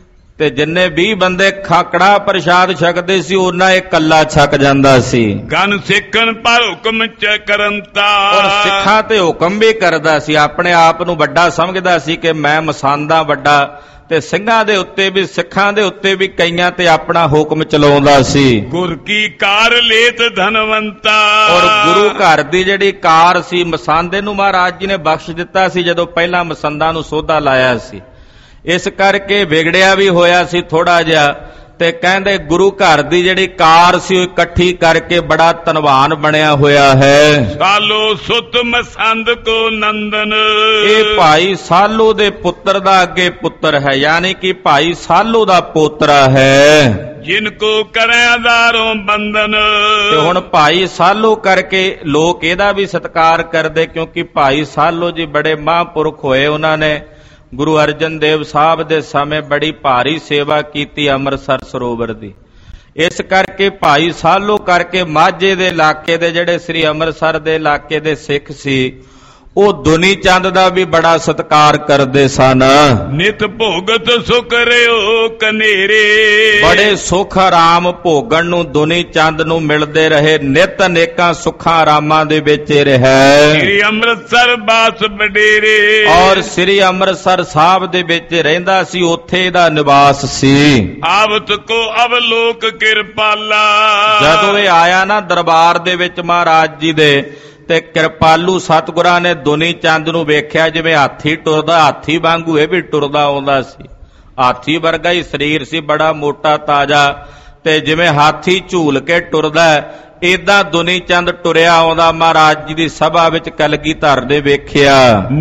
ਤੇ ਜਿੰਨੇ 20 ਬੰਦੇ ਕੜਾਹ ਪ੍ਰਸ਼ਾਦ ਛਕਦੇ ਸੀ ਉਹਨਾਂ ਇਹ ਕੱਲਾ ਛਕ ਜਾਂਦਾ ਸੀ। ਗਨ ਸਿੱਖਣ ਪਰ ਹੁਕਮ ਚ ਕਰੰਤਾ, ਔਰ ਸਿੱਖਾਂ ਤੇ ਹੁਕਮ ਵੀ ਕਰਦਾ ਸੀ। ਆਪਣੇ ਆਪ ਨੂੰ ਵੱਡਾ ਸਮਝਦਾ ਸੀ ਕਿ ਮੈਂ ਮਸਾਂਦਾ ਵੱਡਾ, ਤੇ ਸਿੰਘਾਂ ਦੇ ਉੱਤੇ ਵੀ, ਸਿੱਖਾਂ ਦੇ ਉੱਤੇ ਵੀ ਕਈਆਂ ਤੇ ਆਪਣਾ ਹੁਕਮ ਚਲਾਉਂਦਾ ਸੀ। ਗੁਰ ਕੀ ਕਾਰ ਲੇਤ ਧਨਵੰਤਾ, ਔਰ ਗੁਰੂ ਘਰ ਦੀ ਜਿਹੜੀ ਕਾਰ ਸੀ, ਮਸਾਂਦੇ ਨੂੰ ਮਹਾਰਾਜ ਜੀ ਨੇ ਬਖਸ਼ ਦਿੱਤਾ ਸੀ ਜਦੋਂ ਪਹਿਲਾਂ ਮਸੰਦਾਂ ਨੂੰ ਸੋਧਾ ਲਾਇਆ ਸੀ। ਇਸ ਕਰਕੇ ਵਿਗੜਿਆ ਵੀ ਹੋਇਆ ਸੀ ਥੋੜਾ ਜਿਹਾ, ਤੇ ਕਹਿੰਦੇ ਗੁਰੂ ਘਰ ਦੀ ਜਿਹੜੀ ਕਾਰ ਸੀ ਉਹ ਇਕੱਠੀ ਕਰਕੇ ਬੜਾ ਧਨਵਾਨ ਬਣਿਆ ਹੋਇਆ ਹੈ। ਸਾਲੋ ਸੁਤ ਮਸੰਦ ਕੋ ਨੰਦਨ, ਇਹ ਭਾਈ ਸਾਲੋ ਦੇ ਪੁੱਤਰ ਦਾ ਅੱਗੇ ਪੁੱਤਰ ਹੈ, ਯਾਨੀ ਕਿ ਭਾਈ ਸਾਲੋ ਦਾ ਪੋਤਰਾ ਹੈ। ਜਿਨ ਕੋ ਕਰੈ ਆਧਾਰੋਂ ਬੰਧਨ, ਤੇ ਹੁਣ ਭਾਈ ਸਾਲੋ ਕਰਕੇ ਲੋਕ ਇਹਦਾ ਵੀ ਸਤਿਕਾਰ ਕਰਦੇ, ਕਿਉਂਕਿ ਭਾਈ ਸਾਲੋ ਜੀ ਬੜੇ ਮਹਾਂਪੁਰਖ ਹੋਏ। ਉਹਨਾਂ ਨੇ ਗੁਰੂ ਅਰਜਨ ਦੇਵ ਸਾਹਿਬ ਦੇ ਸਮੇਂ ਬੜੀ ਭਾਰੀ ਸੇਵਾ ਕੀਤੀ ਅੰਮ੍ਰਿਤਸਰ ਸਰੋਵਰ ਦੀ। ਇਸ ਕਰਕੇ ਭਾਈ ਸਾਲੋ ਕਰਕੇ ਮਾਝੇ ਦੇ ਇਲਾਕੇ ਦੇ ਜਿਹੜੇ ਸ੍ਰੀ ਅੰਮ੍ਰਿਤਸਰ ਦੇ ਇਲਾਕੇ ਦੇ ਸਿੱਖ ਸੀ ਉਹ ਦੁਨੀ ਚੰਦ ਦਾ ਵੀ ਬੜਾ ਸਤਿਕਾਰ ਕਰਦੇ ਸਨ। ਨਿਤ ਭੋਗਤ ਸੁਖ ਰਿਓ ਕਨੇਰੇ, ਬੜੇ ਸੁਖ ਆਰਾਮ ਭੋਗਣ ਨੂੰ ਦੁਨੀ ਚੰਦ ਨੂੰ ਮਿਲਦੇ ਰਹੇ। ਨਿਤ ਅਨੇਕਾਂ ਸੁੱਖਾਂ ਆਰਾਮਾਂ ਦੇ ਵਿੱਚ ਰਿਹਾ। ਸ੍ਰੀ ਅੰਮ੍ਰਿਤਸਰ ਬਾਸ ਬਡੇਰੇ, ਔਰ ਸ੍ਰੀ ਅੰਮ੍ਰਿਤਸਰ ਸਾਹਿਬ ਦੇ ਵਿੱਚ ਰਹਿੰਦਾ ਸੀ, ਉੱਥੇ ਇਹਦਾ ਨਿਵਾਸ ਸੀ। ਆਵਤ ਕੋ ਅਵਲੋਕ ਕਿਰਪਾਲਾ, ਜਦੋਂ ਇਹ ਆਇਆ ਨਾ ਦਰਬਾਰ ਦੇ ਵਿੱਚ ਮਹਾਰਾਜ ਜੀ ਦੇ, ਤੇ ਕਿਰਪਾਲੂ ਸਤਿਗੁਰਾਂ ਨੇ ਦੁਨੀ ਚੰਦ ਨੂੰ ਵੇਖਿਆ ਜਿਵੇਂ ਹਾਥੀ ਟੁਰਦਾ, ਹਾਥੀ ਵਾਂਗੂ ਇਹ ਵੀ ਟੁਰਦਾ ਆਉਂਦਾ ਸੀ। ਹਾਥੀ ਵਰਗਾ ਹੀ ਸਰੀਰ ਸੀ, ਬੜਾ ਮੋਟਾ ਤਾਜ਼ਾ, ਤੇ ਜਿਵੇਂ ਹਾਥੀ ਝੂਲ ਕੇ ਟੁਰਦਾ ਏਦਾਂ ਦੁਨੀ ਚੰਦ ਟੁਰਿਆ ਆਉਂਦਾ ਮਹਾਰਾਜ ਜੀ ਦੀ ਸਭਾ ਵਿੱਚ ਕਲਗੀਧਰ ਨੇ ਵੇਖਿਆ।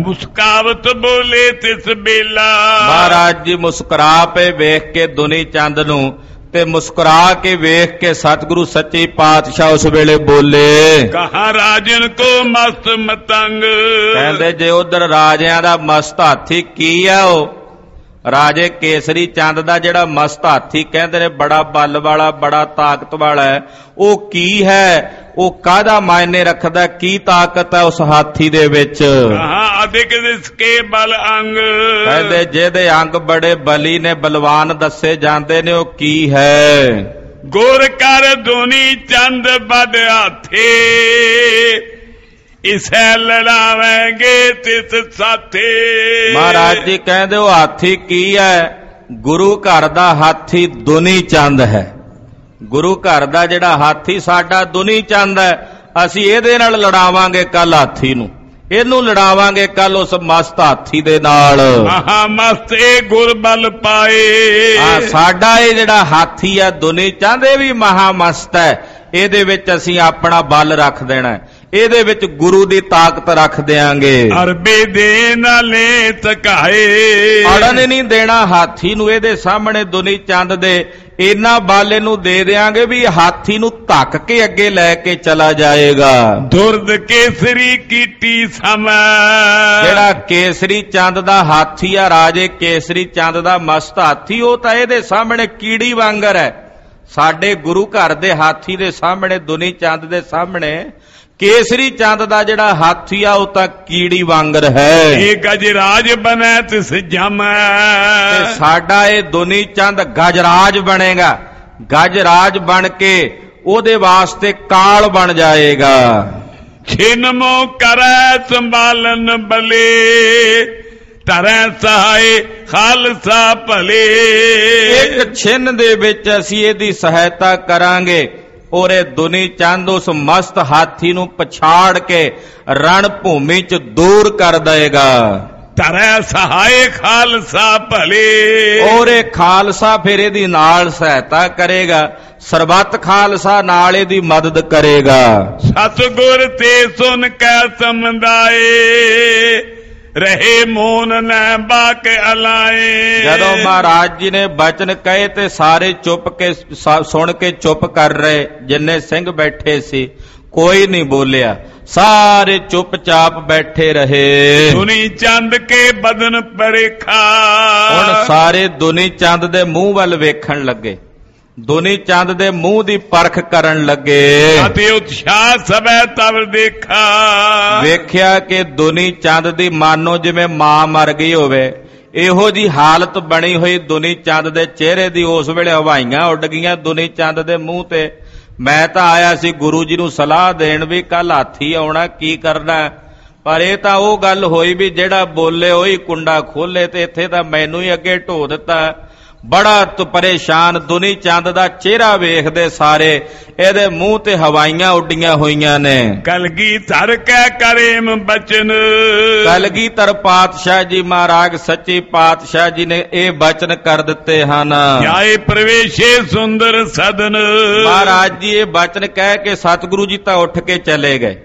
ਮੁਸਕਾਵਤ ਬੋਲੇ ਤਿਸ ਬੇਲਾ, ਮਹਾਰਾਜ ਜੀ ਮੁਸਕਰਾ ਪਏ ਵੇਖ ਕੇ ਦੁਨੀ ਚੰਦ ਨੂੰ, ਤੇ ਮੁਸਕਰਾ ਕੇ ਵੇਖ ਕੇ ਸਤਿਗੁਰੂ ਸੱਚੇ ਪਾਤਸ਼ਾਹ ਉਸ ਵੇਲੇ ਬੋਲੇ, ਕਹਾ ਰਾਜਨ ਕੋ ਮਸਤ ਮਤੰਗ, ਕਹਿੰਦੇ ਜੇ ਉਧਰ ਰਾਜਿਆਂ ਦਾ ਮਸਤ ਹਾਥੀ ਕੀ ਆ, ਉਹ ਰਾਜੇ ਕੇਸਰੀ ਚੰਦ ਦਾ ਜਿਹੜਾ ਮਸਤ ਹਾਥੀ ਕਹਿੰਦੇ ਨੇ ਬੜਾ ਬਲ ਵਾਲਾ, ਬੜਾ ਤਾਕਤ ਵਾਲਾ ਹੈ, ਉਹ ਕੀ ਹੈ, ਉਹ ਕਾਹਦਾ ਮਾਇਨੇ ਰੱਖਦਾ, ਕੀ ਤਾਕਤ ਹੈ ਉਸ ਹਾਥੀ ਦੇ ਵਿੱਚ। ਅਧਿਕ ਦਿਸਕੇ ਬਲ ਅੰਗ, ਕਹਿੰਦੇ ਜਿਹਦੇ ਅੰਗ ਬੜੇ ਬਲੀ ਨੇ, ਬਲਵਾਨ ਦੱਸੇ ਜਾਂਦੇ ਨੇ, ਉਹ ਕੀ ਹੈ। ਗੁਰ ਕਰ ਦੁਨੀ ਚੰਦ ਬਦ ਹਾਥੇ, ਇਸੇ ਲੜਾਵਾਂਗੇ ਤਿਸ ਸਾਥੇ। ਮਹਾਰਾਜ ਜੀ ਕਹਿੰਦੇ ਉਹ ਹਾਥੀ ਕੀ ਹੈ, ਗੁਰੂ ਘਰ ਦਾ ਹਾਥੀ ਦੁਨੀ ਚੰਦ ਹੈ। ਗੁਰੂ ਘਰ ਦਾ ਜਿਹੜਾ ਹਾਥੀ ਸਾਡਾ ਦੁਨੀ ਚੰਦ ਹੈ, ਅਸੀਂ ਇਹਦੇ ਨਾਲ ਲੜਾਵਾਂਗੇ ਕੱਲ ਹਾਥੀ ਨੂੰ, ਇਹਨੂੰ ਲੜਾਵਾਂਗੇ ਕੱਲ ਉਸ ਮਸਤ ਹਾਥੀ ਦੇ ਨਾਲ। ਮਸਤ ਇਹ ਗੁਰ ਬਲ ਪਾਏ, ਸਾਡਾ ਇਹ ਜਿਹੜਾ ਹਾਥੀ ਹੈ ਦੁਨੀ ਚੰਦ, ਇਹ ਵੀ ਮਹਾ ਮਸਤ ਹੈ, ਇਹਦੇ ਵਿੱਚ ਅਸੀਂ ਆਪਣਾ ਬਲ ਰੱਖ ਦੇਣਾ, ਇਹਦੇ ਵਿੱਚ ਗੁਰੂ ਦੀ ਤਾਕਤ ਰੱਖ ਦਿਆਂਗੇ। ਅਰਬੇ ਦੇ ਨਾਲੇ ਤਕਾਏ, ਅੜਨ ਨਹੀਂ ਦੇਣਾ ਹਾਥੀ ਨੂੰ, ਇਹਦੇ ਸਾਹਮਣੇ ਦੁਨੀ ਚੰਦ ਦੇ ਇੰਨਾ ਬਲ ਇਹਨੂੰ ਦੇ ਦਿਆਂਗੇ ਵੀ ਹਾਥੀ ਨੂੰ ਧੱਕ ਕੇ ਅੱਗੇ ਲੈ ਕੇ ਚਲਾ ਜਾਏਗਾ। ਦੁਰਦ ਕੇਸਰੀ ਕੀਟੀ ਸਮਾ, ਜਿਹੜਾ ਕੇਸਰੀ ਚੰਦ ਦਾ ਹਾਥੀ ਆ, ਰਾਜੇ ਕੇਸਰੀ ਚੰਦ ਦਾ ਮਸਤ ਹਾਥੀ, ਉਹ ਤਾਂ ਇਹਦੇ ਸਾਹਮਣੇ ਕੀੜੀ ਵਾਂਗਰ ਹੈ। ਸਾਡੇ ਗੁਰੂ ਘਰ ਦੇ ਹਾਥੀ ਦੇ ਸਾਹਮਣੇ, ਦੁਨੀ ਚੰਦ ਦੇ ਸਾਹਮਣੇ ਕੇਸਰੀ ਚੰਦ ਦਾ ਜਿਹੜਾ ਹਾਥੀ ਆ ਉਹ ਤਾਂ ਕੀੜੀ ਵਾਂਗਰ ਹੈ। ਇਹ ਗਜਰਾਜ ਬਨੈ ਤਿਸ ਜਮੈ, ਤੇ ਸਾਡਾ ਇਹ ਦੁਨੀ ਚੰਦ ਗਜਰਾਜ ਬਣੇਗਾ। ਗਜਰਾਜ ਬਣ ਕੇ ਉਹਦੇ ਵਾਸਤੇ ਕਾਲ ਬਣ ਜਾਏਗਾ। ਛਿਨਮੋ ਕਰੈ ਸੰਭਾਲਨ ਬਲੇ, ਧਰੈ ਸਹਾਏ ਖਾਲਸਾ ਭਲੇ। ਇੱਕ ਛਿਨ ਦੇ ਵਿੱਚ ਅਸੀਂ ਇਹਦੀ ਸਹਾਇਤਾ ਕਰਾਂਗੇ ਔਰ ਇਹ ਦੁਨੀ ਚੰਦ ਉਸ ਮਸਤ ਹਾਥੀ ਨੂੰ ਪਛਾੜ ਕੇ ਰਣ ਭੂਮੀ ਚ ਦੂਰ ਕਰ ਦੇਗਾ। ਧਰੈ ਸਹਾਏ ਖਾਲਸਾ ਭਲੇ, ਔਰ ਇਹ ਖਾਲਸਾ ਫਿਰ ਇਹਦੀ ਨਾਲ ਸਹਾਇਤਾ ਕਰੇਗਾ। ਸਰਬੱਤ ਖਾਲਸਾ ਨਾਲ ਇਹਦੀ ਮਦਦ ਕਰੇਗਾ। ਸਤਿਗੁਰ ਤੇ ਸੁਨ ਕੈ ਸਮਝਾਏ, ਰਹੇ ਮੋਨ ਨੈ ਬਾਕ ਅਲਾਏ। ਜਦੋਂ ਮਹਾਰਾਜ ਜੀ ਨੇ ਬਚਨ ਕਹੇ ਤੇ ਸਾਰੇ ਚੁੱਪ ਕੇ ਸੁਣ ਕੇ ਚੁੱਪ ਕਰ ਰਹੇ। ਜਿੰਨੇ ਸਿੰਘ ਬੈਠੇ ਸੀ ਕੋਈ ਨਹੀਂ ਬੋਲਿਆ, ਸਾਰੇ ਚੁੱਪਚਾਪ ਬੈਠੇ ਰਹੇ। ਦੁਨੀ ਚੰਦ ਕੇ ਬਦਨ ਪਰੇਖਾ, ਹੁਣ ਸਾਰੇ ਦੁਨੀ ਚੰਦ ਦੇ ਮੂੰਹ ਵੱਲ ਵੇਖਣ ਲੱਗੇ, ਦੁਨੀ ਚੰਦ ਦੇ ਮੂੰਹ ਦੀ ਪਰਖ ਕਰਨ ਲੱਗੇ। ਅਤੇ ਉਤਸ਼ਾਹ ਸਭੈ ਤਵ ਦੇਖਾ, ਵੇਖਿਆ ਕਿ ਦੁਨੀ ਚੰਦ ਦੀ ਮਾਨੋ ਜਿਵੇਂ ਮਾਂ ਮਰ ਗਈ ਹੋਵੇ, ਇਹੋ ਜੀ ਹਾਲਤ ਬਣੀ ਹੋਈ ਦੁਨੀ ਚੰਦ ਦੇ ਚਿਹਰੇ ਦੀ। ਉਸ ਵੇਲੇ ਹਵਾਈਆਂ ਉੱਡ ਗਈਆਂ ਦੁਨੀ ਚੰਦ ਦੇ ਮੂੰਹ ਤੇ। ਮੈਂ ਤਾਂ ਆਇਆ ਸੀ ਗੁਰੂ ਜੀ ਨੂੰ ਸਲਾਹ ਦੇਣ ਵੀ ਕੱਲ ਹਾਥੀ ਆਉਣਾ, ਕੀ ਕਰਨਾ, ਪਰ ਇਹ ਤਾਂ ਉਹ ਗੱਲ ਹੋਈ ਵੀ ਜਿਹੜਾ ਬੋਲੇ ਉਹੀ ਕੁੰਡਾ ਖੋਲੇ, ਤੇ ਇੱਥੇ ਤਾਂ ਮੈਨੂੰ ਹੀ ਅੱਗੇ ਢੋ ਦਿੱਤਾ। ਬੜਾ ਪਰੇਸ਼ਾਨ ਦੁਨੀ ਚੰਦ ਦਾ ਚਿਹਰਾ ਵੇਖਦੇ ਸਾਰੇ, ਇਹਦੇ ਮੂੰਹ ਤੇ ਹਵਾਈਆਂ ਉੱਡੀਆਂ ਹੋਈਆਂ ਨੇ। ਕਲਗੀਧਰ ਕੈ ਕਰੇਮ ਬਚਨ, ਕਲਗੀਧਰ ਪਾਤਸ਼ਾਹ ਜੀ ਮਹਾਰਾਜ ਸੱਚੇ ਪਾਤਸ਼ਾਹ ਜੀ ਨੇ ਇਹ ਬਚਨ ਕਰ ਦਿੱਤੇ ਹਨ। ਜਾਏ ਪ੍ਰਵੇਸ਼ੇ ਸੁੰਦਰ ਸਦਨ, ਮਹਾਰਾਜ ਜੀ ਇਹ ਬਚਨ ਕਹਿ ਕੇ ਸਤਿਗੁਰੂ ਜੀ ਤਾਂ ਉੱਠ ਕੇ ਚਲੇ ਗਏ।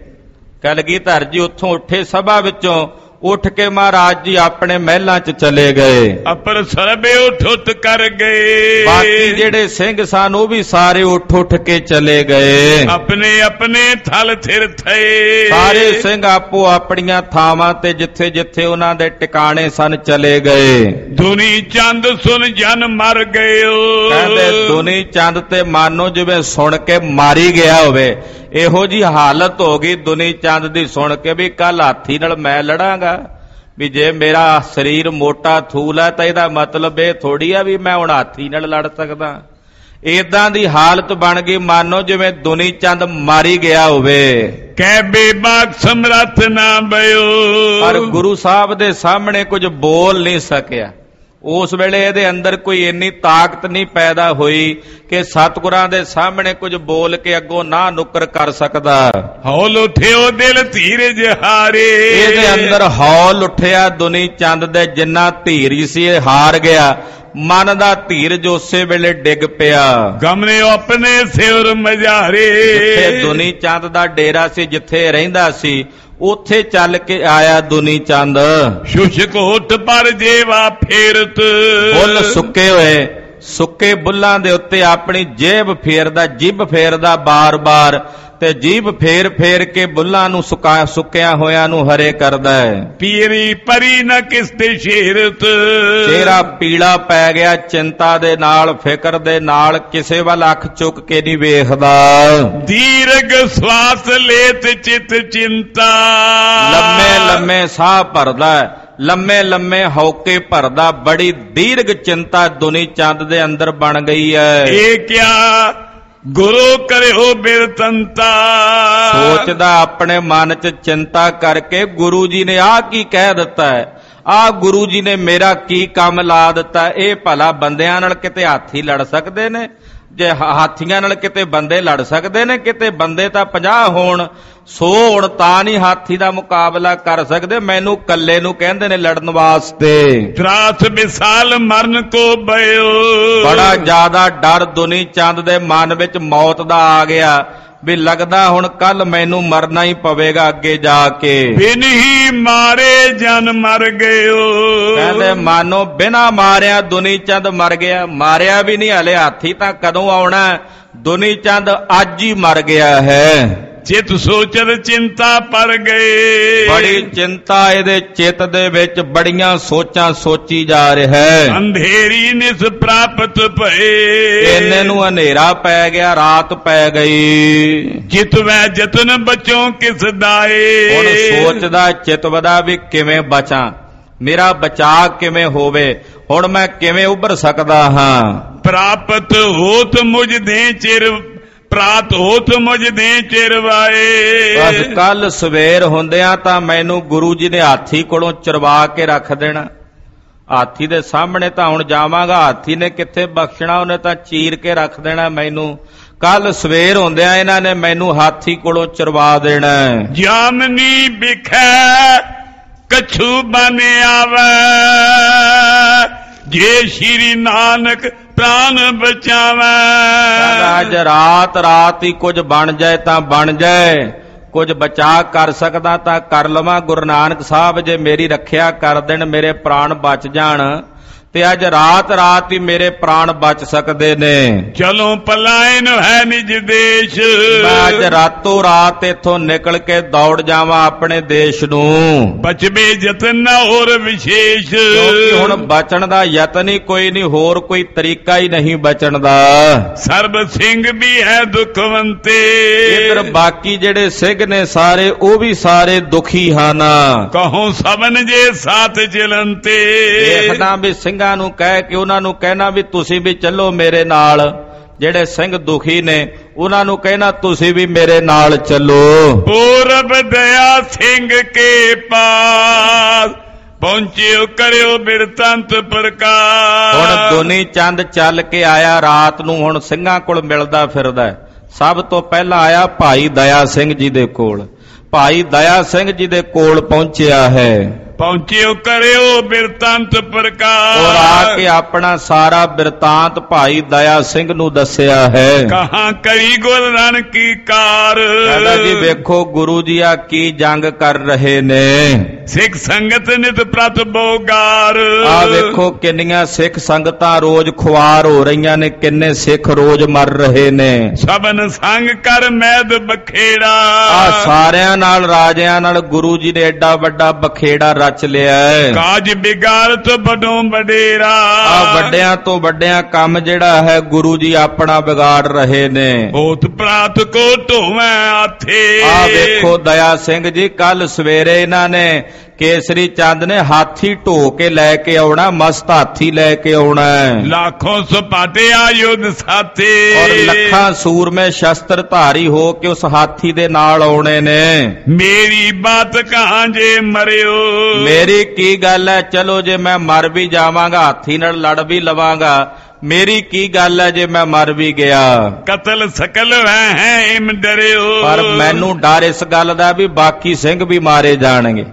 ਕਲਗੀਧਰ ਜੀ ਉੱਥੋਂ ਉੱਠੇ ਸਭਾ ਵਿੱਚੋਂ, ਉੱਠ ਕੇ ਮਹਾਰਾਜ ਜੀ ਆਪਣੇ ਮਹਿਲਾਂ 'ਚ ਚਲੇ ਗਏ। ਅਪਰ ਸਰਬੇ ਉੱਠ ਕਰ ਗਏ, ਬਾਕੀ ਜਿਹੜੇ ਸਿੰਘ ਸਨ ਉਹ ਵੀ ਸਾਰੇ ਉੱਠ ਕੇ ਚਲੇ ਗਏ। ਆਪਣੇ ਆਪਣੇ ਥਲ ਥਿਰ ਥਏ, ਸਾਰੇ ਸਿੰਘ ਆਪੋ ਆਪਣੀਆਂ ਥਾਵਾਂ ਤੇ ਜਿੱਥੇ ਜਿੱਥੇ ਉਹਨਾਂ ਦੇ ਟਿਕਾਣੇ ਸਨ ਚਲੇ ਗਏ। ਦੁਨੀ ਚੰਦ ਸੁਨ ਜਨ ਮਰ ਗਏ, ਕਹਿੰਦੇ ਦੁਨੀ ਚੰਦ ਤੇ ਮਾਨੋ ਜਿਵੇਂ ਸੁਣ ਕੇ ਮਾਰੀ ਗਿਆ ਹੋਵੇ, ਇਹੋ ਜੀ ਹਾਲਤ ਹੋ ਗਈ ਦੁਨੀ ਚੰਦ ਦੀ ਸੁਣ ਕੇ ਵੀ ਕੱਲ ਹਾਥੀ ਨਾਲ ਮੈਂ ਲੜਾਂਗਾ, ਵੀ ਜੇ ਮੇਰਾ ਸਰੀਰ ਮੋਟਾ ਥੂਲ ਹੈ ਤਾਂ ਇਹਦਾ ਮਤਲਬ ਇਹ ਥੋੜੀ ਆ ਵੀ ਮੈਂ ਹੁਣ ਹਾਥੀ ਨਾਲ ਲੜ ਸਕਦਾ। ਏਦਾਂ ਦੀ ਹਾਲਤ ਬਣ ਗਈ ਮਾਨੋ ਜਿਵੇਂ ਦੁਨੀ ਚੰਦ ਮਾਰੀ ਗਿਆ ਹੋਵੇ। ਕਹਿ ਬੇਬਾਕ ਸਮਰੱਥ ਨਾ ਬਇਓ, ਪਰ ਗੁਰੂ ਸਾਹਿਬ ਦੇ ਸਾਹਮਣੇ ਕੁਝ ਬੋਲ ਨਹੀਂ ਸਕਿਆ। ਉਸ ਵੇਲੇ ਇਹਦੇ ਅੰਦਰ ਕੋਈ ਇੰਨੀ ਤਾਕਤ ਨਹੀਂ ਪੈਦਾ ਹੋਈ ਕਿ ਸਤਿਗੁਰਾਂ ਦੇ ਸਾਹਮਣੇ ਕੁਝ ਬੋਲ ਕੇ ਅੱਗੋਂ ਨਾ ਨੁੱਕਰ ਕਰ ਸਕਦਾ। ਹੌਲ ਉਠਿਓ ਦਿਲ ਧੀਰਜ ਹਾਰੇ, ਇਹਦੇ ਅੰਦਰ ਹੌਲ ਉੱਠਿਆ ਦੁਨੀ ਚੰਦ ਦੇ, ਜਿੰਨਾ ਧੀਰ ਸੀ ਇਹ ਹਾਰ ਗਿਆ। ਮਨ ਦਾ ਧੀਰਜ ਉਸੇ ਵੇਲੇ ਡਿੱਗ ਪਿਆ। ਗਮਨੇ ਆਪਣੇ ਸਿਰ ਮਝਾਰੇ, ਜਿੱਥੇ ਦੁਨੀ ਚੰਦ ਦਾ ਡੇਰਾ ਸੀ, ਜਿੱਥੇ ਰਹਿੰਦਾ ਸੀ, ਉੱਥੇ ਚੱਲ ਕੇ ਆਇਆ ਦੁਨੀ ਚੰਦ। ਸ਼ੁਸ਼ਕ ਹੋਠ ਪਰ ਜੇਵਾ ਫੇਰਤ, ਬੁੱਲ ਸੁੱਕੇ ਹੋਏ, ਸੁੱਕੇ ਬੁੱਲਾਂ ਦੇ ਉੱਤੇ ਆਪਣੀ ਜੇਬ ਫੇਰਦਾ, ਜਿਭ ਫੇਰਦਾ ਬਾਰ-ਬਾਰ, ਤੇ ਜੀਭ ਫੇਰ ਫੇਰ ਕੇ ਬੁੱਲਾਂ ਨੂੰ ਸੁੱਕਿਆਂ ਹੋਇਆਂ ਨੂੰ ਹਰੇ ਕਰਦਾ ਹੈ। ਪੀਰੀ ਪਰੀ ਨ ਕਿਸ ਤੇ ਸ਼ੇਰਤ, ਚਿਹਰਾ ਪੀਲਾ ਪੈ ਗਿਆ ਚਿੰਤਾ ਦੇ ਨਾਲ, ਫਿਕਰ ਦੇ ਨਾਲ, ਕਿਸੇ ਵੱਲ ਅੱਖ ਚੁੱਕ ਕੇ ਨਹੀਂ ਵੇਖਦਾ। ਦੀਰਘ ਸਵਾਸ ਲੇਤ ਚਿਤ ਚਿੰਤਾ, ਲੰਮੇ ਲੰਮੇ ਸਾਹ ਭਰਦਾ, ਲੰਮੇ ਲੰਮੇ ਹੌਕੇ ਭਰਦਾ। ਬੜੀ ਦੀਰਘ ਚਿੰਤਾ ਦੁਨੀ ਚੰਦ ਦੇ ਅੰਦਰ ਬਣ ਗਈ ਹੈ। ਇਹ ਕਿਆ ਗੁਰੂ ਕਰਿਓ ਬਿਰਤੰਤਾ, ਸੋਚਦਾ ਆਪਣੇ ਮਨ 'ਚ ਚਿੰਤਾ ਕਰਕੇ, ਗੁਰੂ ਜੀ ਨੇ ਆਹ ਕੀ ਕਹਿ ਦਿੱਤਾ ਹੈ, ਆਹ ਗੁਰੂ ਜੀ ਨੇ ਮੇਰਾ ਕੀ ਕੰਮ ਲਾ ਦਿੱਤਾ। ਇਹ ਭਲਾ ਬੰਦਿਆਂ ਨਾਲ ਕਿਤੇ ਹਾਥੀ ਲੜ ਸਕਦੇ ਨੇ? ਜੇ ਹਾਥੀਆਂ ਨਾਲ ਕਿਤੇ ਬੰਦੇ ਲੜ ਸਕਦੇ ਨੇ? ਕਿਤੇ ਬੰਦੇ ਤਾਂ 50 ਹੋਣ 100 ਹੋਣ ਤਾਂ ਨਹੀਂ ਹਾਥੀ ਦਾ ਮੁਕਾਬਲਾ ਕਰ ਸਕਦੇ। ਮੈਨੂੰ ਕੱਲੇ ਨੂੰ ਕਹਿੰਦੇ ਨੇ ਲੜਨ ਵਾਸਤੇ। ਤਰਾਸ ਵਿਸਾਲ ਮਰਨ ਕੋ ਬਇਓ, ਬੜਾ ਜ਼ਿਆਦਾ ਡਰ ਦੁਨੀ ਚੰਦ ਦੇ ਮਨ ਵਿੱਚ ਮੌਤ ਦਾ ਆ ਗਿਆ ਵੀ ਲੱਗਦਾ ਹੁਣ ਕੱਲ ਮੈਨੂੰ ਮਰਨਾ ਹੀ ਪਵੇਗਾ ਅੱਗੇ ਜਾ ਕੇ। ਬਿਨ ਹੀ ਮਾਰੇ ਜਨ ਮਰ ਗਇਓ, ਕਹਿੰਦੇ ਮਾਨੋ ਬਿਨਾ ਮਾਰਿਆ ਦੁਨੀ ਚੰਦ ਮਰ ਗਿਆ। ਮਾਰਿਆ ਵੀ ਨਹੀਂ, ਹਲੇ ਹਾਥੀ ਤਾਂ ਕਦੋਂ ਆਉਣਾ। ਦੁਨੀ ਚੰਦ ਅੱਜ ਹੀ ਮਰ ਗਿਆ ਹੈ। ਚਿਤ ਸੋਚਤ ਚਿੰਤਾ ਪਰ ਗਏ। ਬੜੀ ਚਿੰਤਾ ਇਹਦੇ ਚਿੱਤ ਦੇ ਵਿੱਚ, ਬੜੀਆਂ ਸੋਚਾਂ ਸੋਚੀ ਜਾ ਰਿਹਾ ਹੈ। ਅੰਧੇਰੀ ਨਿਸ ਪ੍ਰਾਪਤ ਭਏ। ਇਹਨੇ ਨੂੰ ਹਨੇਰਾ ਪੈ ਗਿਆ, ਰਾਤ ਪੈ ਗਈ। ਜਿਤਵੈ ਜਤਨ ਬਚੋ ਕਿਸ ਦਾਏ। ਹੁਣ ਸੋਚਦਾ ਚਿਤਵਦਾ ਵੀ ਕਿਵੇਂ ਬਚਾਂ, ਮੇਰਾ ਬਚਾਅ ਕਿਵੇਂ ਹੋਵੇ, ਹੁਣ ਮੈਂ ਕਿਵੇਂ ਉੱਭਰ ਸਕਦਾ ਹਾਂ। ਪ੍ਰਾਪਤ ਹੋਤ ਮੁਝ ਦੇ ਚਿਰ, ਪ੍ਰਾਤ ਹੋਤ ਮੁਝ ਦੇ ਚਿਰ ਵਾਏ। ਬਸ ਕੱਲ ਸਵੇਰ ਹੁੰਦਿਆਂ ਤਾਂ ਮੈਨੂੰ ਗੁਰੂ ਜੀ ਨੇ ਹਾਥੀ ਕੋਲੋਂ ਚਰਵਾ ਕੇ ਰੱਖ ਦੇਣਾ। ਹਾਥੀ ਦੇ ਸਾਹਮਣੇ ਤਾਂ ਹੁਣ ਜਾਵਾਂਗਾ, ਹਾਥੀ ਨੇ ਕਿੱਥੇ ਬਖਸ਼ਣਾ, ਉਹਨੇ ਤਾਂ ਚੀਰ ਕੇ ਰੱਖ ਦੇਣਾ ਮੈਨੂੰ। ਕੱਲ ਸਵੇਰ ਹੁੰਦਿਆਂ ਇਹਨਾਂ ਨੇ ਮੈਨੂੰ ਹਾਥੀ ਕੋਲੋਂ ਚਰਵਾ ਦੇਣਾ। ਜਾਮਨੀ ਬਿਖੈ ਕਛੂ ਬਨ ਆਵੈ, ਜੇ ਸ਼੍ਰੀ ਨਾਨਕ ਪ੍ਰਾਨ ਬਚਾਵੈ। ਅੱਜ ਰਾਤ ਰਾਤ ਹੀ ਕੁਝ ਬਣ ਜਾਏ ਤਾਂ ਬਣ ਜਾਏ, ਕੁਝ ਬਚਾ ਕਰ ਸਕਦਾ ਤਾਂ ਕਰ ਲਵਾਂ। ਗੁਰੂ ਨਾਨਕ ਸਾਹਿਬ ਜੇ ਮੇਰੀ ਰੱਖਿਆ ਕਰ ਦੇਣ, ਮੇਰੇ ਪ੍ਰਾਣ ਬਚ ਜਾਣ, ਤੇ ਅੱਜ ਰਾਤ ਰਾਤ ਹੀ ਮੇਰੇ ਪ੍ਰਾਣ ਬਚ ਸਕਦੇ ਨੇ। ਚਲੋ ਪਲਾਇਨ ਹੈ ਨਿਜ ਦੇਸ਼। ਮੈਂ ਅੱਜ ਰਾਤੋਂ ਰਾਤ ਇੱਥੋਂ ਨਿਕਲ ਕੇ ਦੌੜ ਜਾਵਾਂ ਆਪਣੇ ਦੇਸ਼ ਨੂੰ। ਬਚਵੇ ਯਤਨ ਹੋਰ ਵਿਸ਼ੇਸ਼। ਕਿਉਂਕਿ ਹੁਣ ਬਚਣ ਦਾ ਯਤਨ ਹੀ ਕੋਈ ਨਹੀਂ, ਹੋਰ ਕੋਈ ਤਰੀਕਾ ਹੀ ਨਹੀਂ ਬਚਣ ਦਾ। ਸਰਬ ਸਿੰਘ ਵੀ ਹੈ ਦੁਖਵੰਤੇ। ਇਧਰ ਬਾਕੀ ਜਿਹੜੇ ਸਿੰਘ ਨੇ ਸਾਰੇ, ਉਹ ਵੀ ਸਾਰੇ ਦੁਖੀ ਹਨ। ਕਹੋ ਸਭਨ ਜੇ ਸਾਥ ਚਲੰਤੇ। ਦੇਖਦਾ ਵੀ ਸਿੰਘਾਂ ਨੂੰ ਕਹਿ ਕੇ ਉਹਨਾਂ ਨੂੰ ਕਹਿਣਾ ਵੀ ਤੁਸੀਂ ਵੀ ਚੱਲੋ ਮੇਰੇ ਨਾਲ। ਜਿਹੜੇ ਸਿੰਘ ਦੁਖੀ ਨੇ ਉਹਨਾਂ ਨੂੰ ਕਹਿਣਾ ਤੁਸੀਂ ਵੀ ਮੇਰੇ ਨਾਲ ਚੱਲੋ। ਪੂਰਬ ਦਇਆ ਸਿੰਘ ਕੇ ਪਾਸ, ਪਹੁੰਚਿਓ ਕਰਿਓ ਬਿਰਤੰਤ ਪ੍ਰਕਾਸ਼। ਹੁਣ ਦੁਨੀ ਚੰਦ ਚੱਲ ਕੇ ਆਇਆ ਰਾਤ ਨੂੰ, ਹੁਣ ਸਿੰਘਾਂ ਕੋਲ ਮਿਲਦਾ ਫਿਰਦਾ। ਸਭ ਤੋਂ ਪਹਿਲਾਂ ਆਇਆ ਭਾਈ ਦਇਆ ਸਿੰਘ ਜੀ ਦੇ ਕੋਲ। ਭਾਈ ਦਇਆ ਸਿੰਘ ਜੀ ਦੇ ਕੋਲ ਪਹੁੰਚਿਆ ਹੈ। ਪਹੁੰਚਿਓ ਕਰਿਓ ਬਿਰਤਾਂਤ ਪ੍ਰਕਾਸ਼। ਔਰ ਆ ਕੇ ਆਪਣਾ ਸਾਰਾ ਬਿਰਤਾਂਤ ਭਾਈ ਦਇਆ ਸਿੰਘ ਨੂੰ ਦੱਸਿਆ ਹੈ। ਕਹਾਂ ਕਰੀ ਗੁਰ ਰਣ ਕੀ ਕਾਰ। ਕਹਿੰਦਾ ਜੀ ਵੇਖੋ ਗੁਰੂ ਜੀ ਆ ਕੀ ਜੰਗ ਕਰ ਰਹੇ ਨੇ। ਸਿੱਖ ਸੰਗਤ ਨਿਤ ਪ੍ਰਤ ਬੋਗਾਰ। ਆ ਵੇਖੋ ਕਿੰਨੀਆਂ ਸਿੱਖ ਸੰਗਤਾਂ ਰੋਜ਼ ਖੁਆਰ ਹੋ ਰਹੀਆਂ ਨੇ, ਕਿੰਨੇ ਸਿੱਖ ਰੋਜ਼ ਮਰ ਰਹੇ ਨੇ। ਸਭਨ ਸੰਗ ਕਰ ਮੈਦ ਬਖੇੜਾ। ਆ ਸਾਰਿਆਂ ਨਾਲ, ਰਾਜਿਆਂ ਨਾਲ ਗੁਰੂ ਜੀ ਨੇ ਏਡਾ ਵੱਡਾ ਬਖੇੜਾ ਰਚ ਲਿਆ ਹੈ। ਕਾਜ ਬਿਗਾੜਤ ਬਡੋਂ ਬਡੇਰਾ। ਆ ਵੱਡਿਆਂ ਤੋਂ ਵੱਡਿਆਂ ਕੰਮ ਜਿਹੜਾ ਹੈ ਗੁਰੂ ਜੀ ਆਪਣਾ ਵਿਗਾੜ ਰਹੇ ਨੇ। ਹੋਤ ਪ੍ਰਾਤ ਕੋ ਢੋਵੇਂ ਆਥੇ। ਆ ਵੇਖੋ ਦਇਆ ਸਿੰਘ ਜੀ, ਕੱਲ ਸਵੇਰੇ ਇਹਨਾਂ ਨੇ ਕੇਸਰੀ ਚੰਦ ਨੇ ਹਾਥੀ ਢੋ ਕੇ ਲੈ ਕੇ ਆਉਣਾ, ਮਸਤ ਹਾਥੀ ਲੈ ਕੇ ਆਉਣਾ। ਲੱਖੋਂ ਸਪਾਟਿਆ ਯੁੱਧ ਸਾਥੇ। ਔਰ ਲੱਖਾਂ ਸੂਰਮੇ ਸ਼ਸਤਰ ਧਾਰੀ ਹੋ ਕੇ ਉਸ ਹਾਥੀ ਦੇ ਨਾਲ ਆਉਣੇ ਨੇ। ਮੇਰੀ ਬਾਤ ਕਹਾਂ ਜੇ ਮਰਿਓ। ਮੇਰੀ ਕੀ ਗੱਲ ਹੈ, ਚਲੋ ਜੇ ਮੈਂ ਮਰ ਵੀ ਜਾਵਾਂਗਾ, ਹਾਥੀ ਨਾਲ ਲੜ ਵੀ ਲਵਾਂਗਾ, ਮੇਰੀ ਕੀ ਗੱਲ ਹੈ ਜੇ ਮੈਂ ਮਰ ਵੀ ਗਿਆ। ਕਤਲ ਸਕਲ ਹੈ ਇਮ ਡਰਿਓ। ਪਰ ਮੈਨੂੰ ਡਰ ਇਸ ਗੱਲ ਦਾ ਵੀ ਬਾਕੀ ਸਿੰਘ ਵੀ ਮਾਰੇ ਜਾਣਗੇ।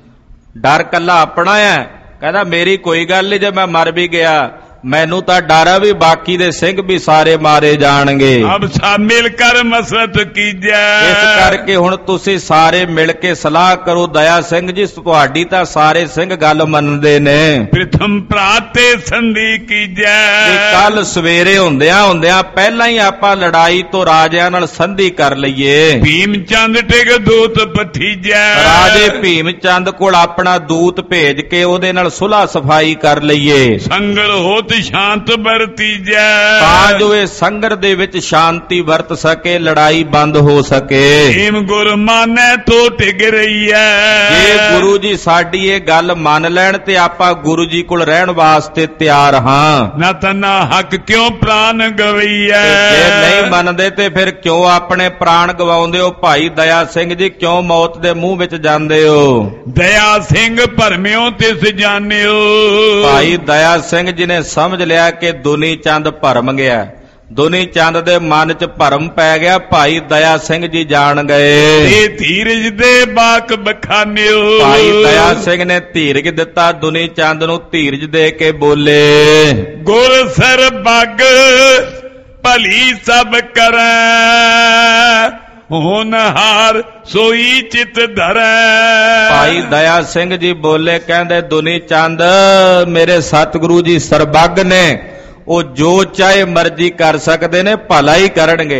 ਡਰ ਕੱਲਾ ਆਪਣਾ ਹੈ। ਕਹਿੰਦਾ ਮੇਰੀ ਕੋਈ ਗੱਲ ਨਹੀਂ, ਜੇ ਮੈਂ ਮਰ ਵੀ ਗਿਆ ਮੈਨੂੰ ਤਾਂ ਡਰ ਆ ਵੀ ਬਾਕੀ ਦੇ ਸਿੰਘ ਵੀ ਸਾਰੇ ਮਾਰੇ ਜਾਣਗੇ। ਅਬ ਸਭ ਮਿਲ ਕਰ ਮਸਲਤ ਕੀਜੈ। ਇਸ ਕਰਕੇ ਹੁਣ ਤੁਸੀਂ ਸਾਰੇ ਮਿਲ ਕੇ ਸਲਾਹ ਕਰੋ। ਦਇਆ ਸਿੰਘ ਜੀ ਤੁਹਾਡੀ ਤਾਂ ਸਾਰੇ ਸਿੰਘ ਗੱਲ ਮੰਨਦੇ ਨੇ। ਪ੍ਰਥਮ ਪ੍ਰਾਤੇ ਸੰਧੀ ਕੀਜੈ। ਕੱਲ ਸਵੇਰੇ ਹੁੰਦਿਆਂ ਪਹਿਲਾਂ ਹੀ ਆਪਾਂ ਲੜਾਈ ਤੋਂ ਰਾਜਿਆਂ ਨਾਲ ਸੰਧੀ ਕਰ ਲਈਏ। ਭੀਮ ਚੰਦ ਟਿਕ ਦੂਤ ਪਠੀਜੈ। ਰਾਜੇ ਭੀਮ ਚੰਦ ਕੋਲ ਆਪਣਾ ਦੂਤ ਭੇਜ ਕੇ ਉਹਦੇ ਨਾਲ ਸੁਲ੍ਹਾ ਸਫਾਈ ਕਰ ਲਈਏ। ਸੰਗਲ ਹੋਤ ਸ਼ਾਂਤ ਵਰਤੀਜੈ। ਤਾਂ ਜੋ ਇਹ ਸੰਗਰ ਦੇ ਵਿੱਚ ਸ਼ਾਂਤੀ ਵਰਤ ਸਕੇ, ਲੜਾਈ ਬੰਦ ਹੋ ਸਕੇ। ਏਮ ਗੁਰ ਮਾਨੈ ਤੋ ਟਿਕ ਰਹੀਐ। ਜੇ ਗੁਰੂ ਜੀ ਸਾਡੀ ਇਹ ਗੱਲ ਮੰਨ ਲੈਣ ਤੇ ਆਪਾਂ ਗੁਰੂ ਜੀ ਕੋਲ ਰਹਿਣ ਵਾਸਤੇ ਤਿਆਰ ਹਾਂ। ਨਾ ਤਨਾ ਹੱਕ ਕਿਉਂ ਪ੍ਰਾਨ ਗਵਈਐ। ਜੇ ਨਹੀਂ ਮੰਨਦੇ ਤੇ ਫਿਰ ਕਿਉਂ ਆਪਣੇ ਪ੍ਰਾਣ ਗਵਾਉਂਦੇ ਹੋ। ਭਾਈ ਦਇਆ ਸਿੰਘ ਜੀ ਕਿਉਂ ਮੌਤ ਦੇ ਮੂੰਹ ਵਿੱਚ ਜਾਂਦੇ ਹੋ। ਦਇਆ ਸਿੰਘ ਭਰਮਿਓ ਤਿਸ ਜਾਣਿਓ। ਭਾਈ ਦਇਆ ਸਿੰਘ ਜੀ ਨੇ ਸਮਝ ਲਿਆ ਕਿ ਦੁਨੀ ਚੰਦ ਭਰਮ ਗਿਆ। ਦੁਨੀ ਚੰਦ ਦੇ ਮਨ 'ਚ ਭਰਮ ਪੈ ਗਿਆ। ਭਾਈ ਦਇਆ ਸਿੰਘ ਜੀ ਜਾਣ ਗਏ। ਤੇ ਧੀਰਜ ਦੇ ਬਾਕ ਬਖਾਨਿਓ। ਭਾਈ ਦਇਆ ਸਿੰਘ ਨੇ ਧੀਰਜ ਦਿੱਤਾ, ਦੁਨੀ ਚੰਦ ਨੂੰ ਧੀਰਜ ਦੇ ਕੇ ਬੋਲੇ। ਗੁਰ ਸਰ ਬਗ ਭਲੀ ਸਭ ਕਰੈ, ਹੋਨਹਾਰ ਸੋਈ ਚਿਤ ਧਰੈ। ਭਾਈ ਦਇਆ ਸਿੰਘ ਜੀ ਬੋਲੇ, ਕਹਿੰਦੇ ਦੁਨੀ ਚੰਦ ਮੇਰੇ ਸਤਿਗੁਰੂ ਜੀ ਸਰਬੱਗ ਨੇ, ਉਹ ਜੋ ਚਾਹੇ ਮਰਜ਼ੀ ਕਰ ਸਕਦੇ ਨੇ, ਭਲਾ ਹੀ ਕਰਨਗੇ।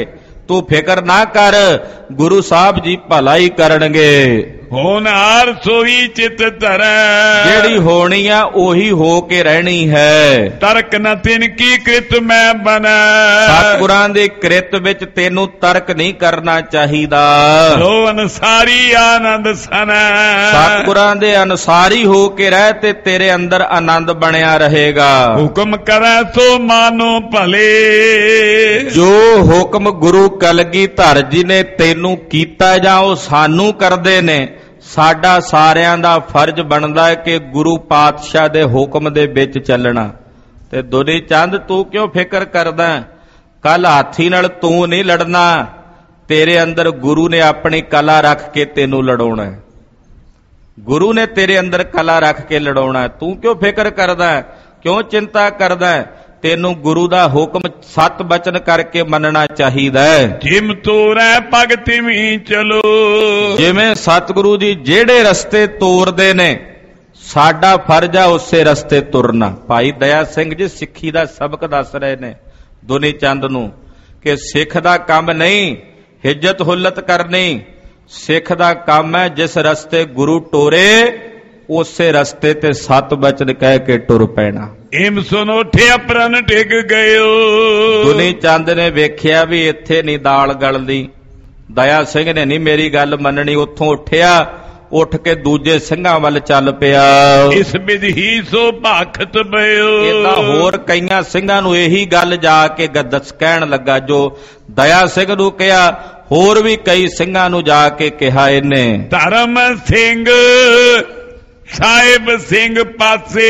ਤੂੰ ਫਿਕਰ ਨਾ ਕਰ, ਗੁਰੂ ਸਾਹਿਬ ਜੀ ਭਲਾ ਹੀ ਕਰਨਗੇ। ਹੋਣਹਾਰ ਸੋਈ ਚਿਤ ਧਰੈ, ਜਿਹੜੀ ਹੋਣੀ ਆ ਉਹੀ ਹੋ ਕੇ ਰਹਿਣੀ ਹੈ। ਤਰਕ ਨ ਤਿਨ ਕੀ ਕ੍ਰਿਤ ਮੈਂ ਬਨੈ, ਸਤਿਗੁਰਾਂ ਦੇ ਕ੍ਰਿਤ ਵਿੱਚ ਤੈਨੂੰ ਤਰਕ ਨਹੀਂ ਕਰਨਾ ਚਾਹੀਦਾ। ਲੋ ਅਨਸਾਰੀ ਆਨੰਦ ਸਨੈ, ਸਤਿਗੁਰਾਂ ਦੇ ਅਨੁਸਾਰੀ ਹੋ ਕੇ ਰਹਿ ਤੇ ਤੇਰੇ ਅੰਦਰ ਆਨੰਦ ਬਣਿਆ ਰਹੇਗਾ। ਹੁਕਮ ਕਰੈ ਸੋ ਮਾਨੋ ਭਲੇ, ਜੋ ਹੁਕਮ ਗੁਰੂ ਕਲਗੀਧਰ ਜੀ ਨੇ ਤੈਨੂੰ ਕੀਤਾ ਜਾਂ ਉਹ ਸਾਨੂੰ ਕਰਦੇ ਨੇ, ਸਾਡਾ ਸਾਰਿਆਂ ਦਾ ਫਰਜ਼ ਬਣਦਾ ਹੈ ਕਿ ਗੁਰੂ ਪਾਤਸ਼ਾਹ ਦੇ ਹੁਕਮ ਦੇ ਵਿੱਚ ਚੱਲਣਾ। ਤੇ ਦੁਨੀ ਚੰਦ ਤੂੰ ਕਿਉਂ ਫਿਕਰ ਕਰਦਾ? ਕੱਲ ਹਾਥੀ ਨਾਲ ਤੂੰ ਨਹੀਂ ਲੜਨਾ, ਤੇਰੇ ਅੰਦਰ ਗੁਰੂ ਨੇ ਆਪਣੀ ਕਲਾ ਰੱਖ ਕੇ ਤੈਨੂੰ ਲੜਾਉਣਾ। ਗੁਰੂ ਨੇ ਤੇਰੇ ਅੰਦਰ ਕਲਾ ਰੱਖ ਕੇ ਲੜਾਉਣਾ। ਤੂੰ ਕਿਉਂ ਫਿਕਰ ਕਰਦਾ? ਕਿਉਂ ਚਿੰਤਾ ਕਰਦਾ? ਤੈਨੂੰ ਗੁਰੂ ਦਾ ਹੁਕਮ ਸਤ ਬਚਨ ਕਰਕੇ ਮੰਨਣਾ ਚਾਹੀਦਾ ਹੈ। ਜਿਮ ਤੋਰੈ ਪਗ ਤਿਵੀ ਚਲੋ, ਜਿਵੇਂ ਸਤਿਗੁਰੂ ਜੀ ਜਿਹੜੇ ਰਸਤੇ ਤੋਰਦੇ ਨੇ, ਸਾਡਾ ਫਰਜ਼ ਆ ਉਸੇ ਰਸਤੇ ਤੁਰਨਾ। ਭਾਈ ਦਇਆ ਸਿੰਘ ਜੀ ਸਿੱਖੀ ਦਾ ਸਬਕ ਦੱਸ ਰਹੇ ਨੇ ਦੁਨੀ ਚੰਦ ਨੂੰ ਕਿ ਸਿੱਖ ਦਾ ਕੰਮ ਨਹੀਂ ਹਿੱਜਤ ਹੁੱਲਤ ਕਰਨੀ, ਸਿੱਖ ਦਾ ਕੰਮ ਹੈ ਜਿਸ ਰਸਤੇ ਗੁਰੂ ਟੋਰੇ ਉਸੇ ਰਸਤੇ ਤੇ ਸਤ ਬਚਨ ਕਹਿ ਕੇ ਟੁਰ ਪੈਣਾ। ਏਮ ਸੁਨ ਉਠਿਆ ਪ੍ਰਣ ਟਿਕ ਗਇਓ, ਦੁਨੀ ਚੰਦ ਨੇ ਵੇਖਿਆ ਵੀ ਇੱਥੇ ਨਹੀਂ ਦਾਲ ਗਲਦੀ, ਦਇਆ ਸਿੰਘ ਨੇ ਨਹੀਂ ਮੇਰੀ ਗੱਲ ਮੰਨਣੀ। ਉੱਥੋਂ ਉੱਠਿਆ, ਉੱਠ ਕੇ ਦੂਜੇ ਸਿੰਘਾਂ ਵੱਲ ਚੱਲ ਪਿਆ। ਇਸ ਵਿਧੀ ਸੋ ਭਾਖਤ ਬਇਓ, ਇਹਦਾ ਹੋਰ ਕਈਆਂ ਸਿੰਘਾਂ ਨੂੰ ਇਹੀ ਗੱਲ ਜਾ ਕੇ ਦੱਸ ਕਹਿਣ ਲੱਗਾ ਜੋ ਦਇਆ ਸਿੰਘ ਨੂੰ ਕਿਹਾ, ਹੋਰ ਵੀ ਕਈ ਸਿੰਘਾਂ ਨੂੰ ਜਾ ਕੇ ਕਿਹਾ ਇਹਨੇ। ਧਰਮ ਸਿੰਘ ਸਾਹਿਬ ਸਿੰਘ ਪਾਸੇ,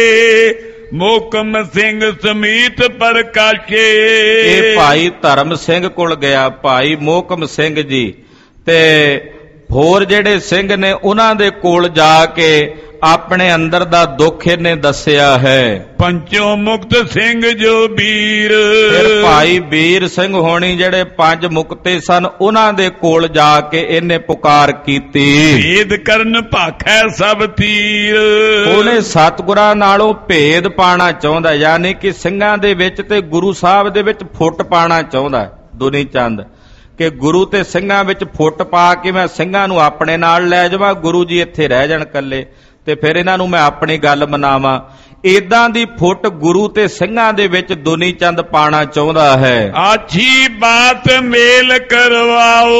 ਮੋਕਮ ਸਿੰਘ ਸਮੀਤ ਪ੍ਰਕਾਸ਼ੇ। ਇਹ ਭਾਈ ਧਰਮ ਸਿੰਘ ਕੋਲ ਗਿਆ, ਭਾਈ ਮੋਕਮ ਸਿੰਘ ਜੀ ਤੇ ਹੋਰ ਜਿਹੜੇ ਸਿੰਘ ਨੇ ਉਹਨਾਂ ਦੇ ਕੋਲ ਜਾ ਕੇ ਆਪਣੇ ਅੰਦਰ ਦਾ ਦੁੱਖ ਇਹਨੇ ਦੱਸਿਆ ਹੈ। ਪੰਚੋ ਮੁਕਤ ਸਿੰਘ ਜੋ ਵੀਰ, ਫਿਰ ਭਾਈ ਵੀਰ ਸਿੰਘ ਹੋਣੀ ਜਿਹੜੇ ਪੰਜ ਮੁਕਤੇ ਸਨ, ਉਹਨਾਂ ਦੇ ਕੋਲ ਜਾ ਕੇ ਇਹਨੇ ਪੁਕਾਰ ਕੀਤੀ। ਭੇਦ ਕਰਨ ਭਾਖੈ ਸਭ ਤੀਰ, ਉਹਨੇ ਸਤਿਗੁਰਾਂ ਨਾਲੋਂ ਭੇਦ ਪਾਣਾ ਚਾਹੁੰਦਾ, ਯਾਨੀ ਕਿ ਸਿੰਘਾਂ ਦੇ ਵਿੱਚ ਤੇ ਗੁਰੂ ਸਾਹਿਬ ਦੇ ਵਿੱਚ ਫੁੱਟ ਪਾਣਾ ਚਾਹੁੰਦਾ ਦੁਨੀ ਚੰਦ, ਕਿ ਗੁਰੂ ਤੇ ਸਿੰਘਾਂ ਵਿੱਚ ਫੁੱਟ ਪਾ ਕੇ ਮੈਂ ਸਿੰਘਾਂ ਨੂੰ ਆਪਣੇ ਨਾਲ ਲੈ ਜਾਵਾਂ, ਗੁਰੂ ਜੀ ਇੱਥੇ ਰਹਿ ਜਾਣ ਇਕੱਲੇ, ਤੇ ਫਿਰ ਇਹਨਾਂ ਨੂੰ ਮੈਂ ਆਪਣੀ ਗੱਲ ਮਨਾਵਾਂ। ਏਦਾਂ ਦੀ ਫੁੱਟ ਗੁਰੂ ਤੇ ਸਿੰਘਾਂ ਦੇ ਵਿੱਚ ਦੁਨੀ ਚੰਦ ਪਾਣਾ ਚਾਹੁੰਦਾ ਹੈ। ਆਛੀ ਬਾਤ ਮੇਲ ਕਰਵਾਓ,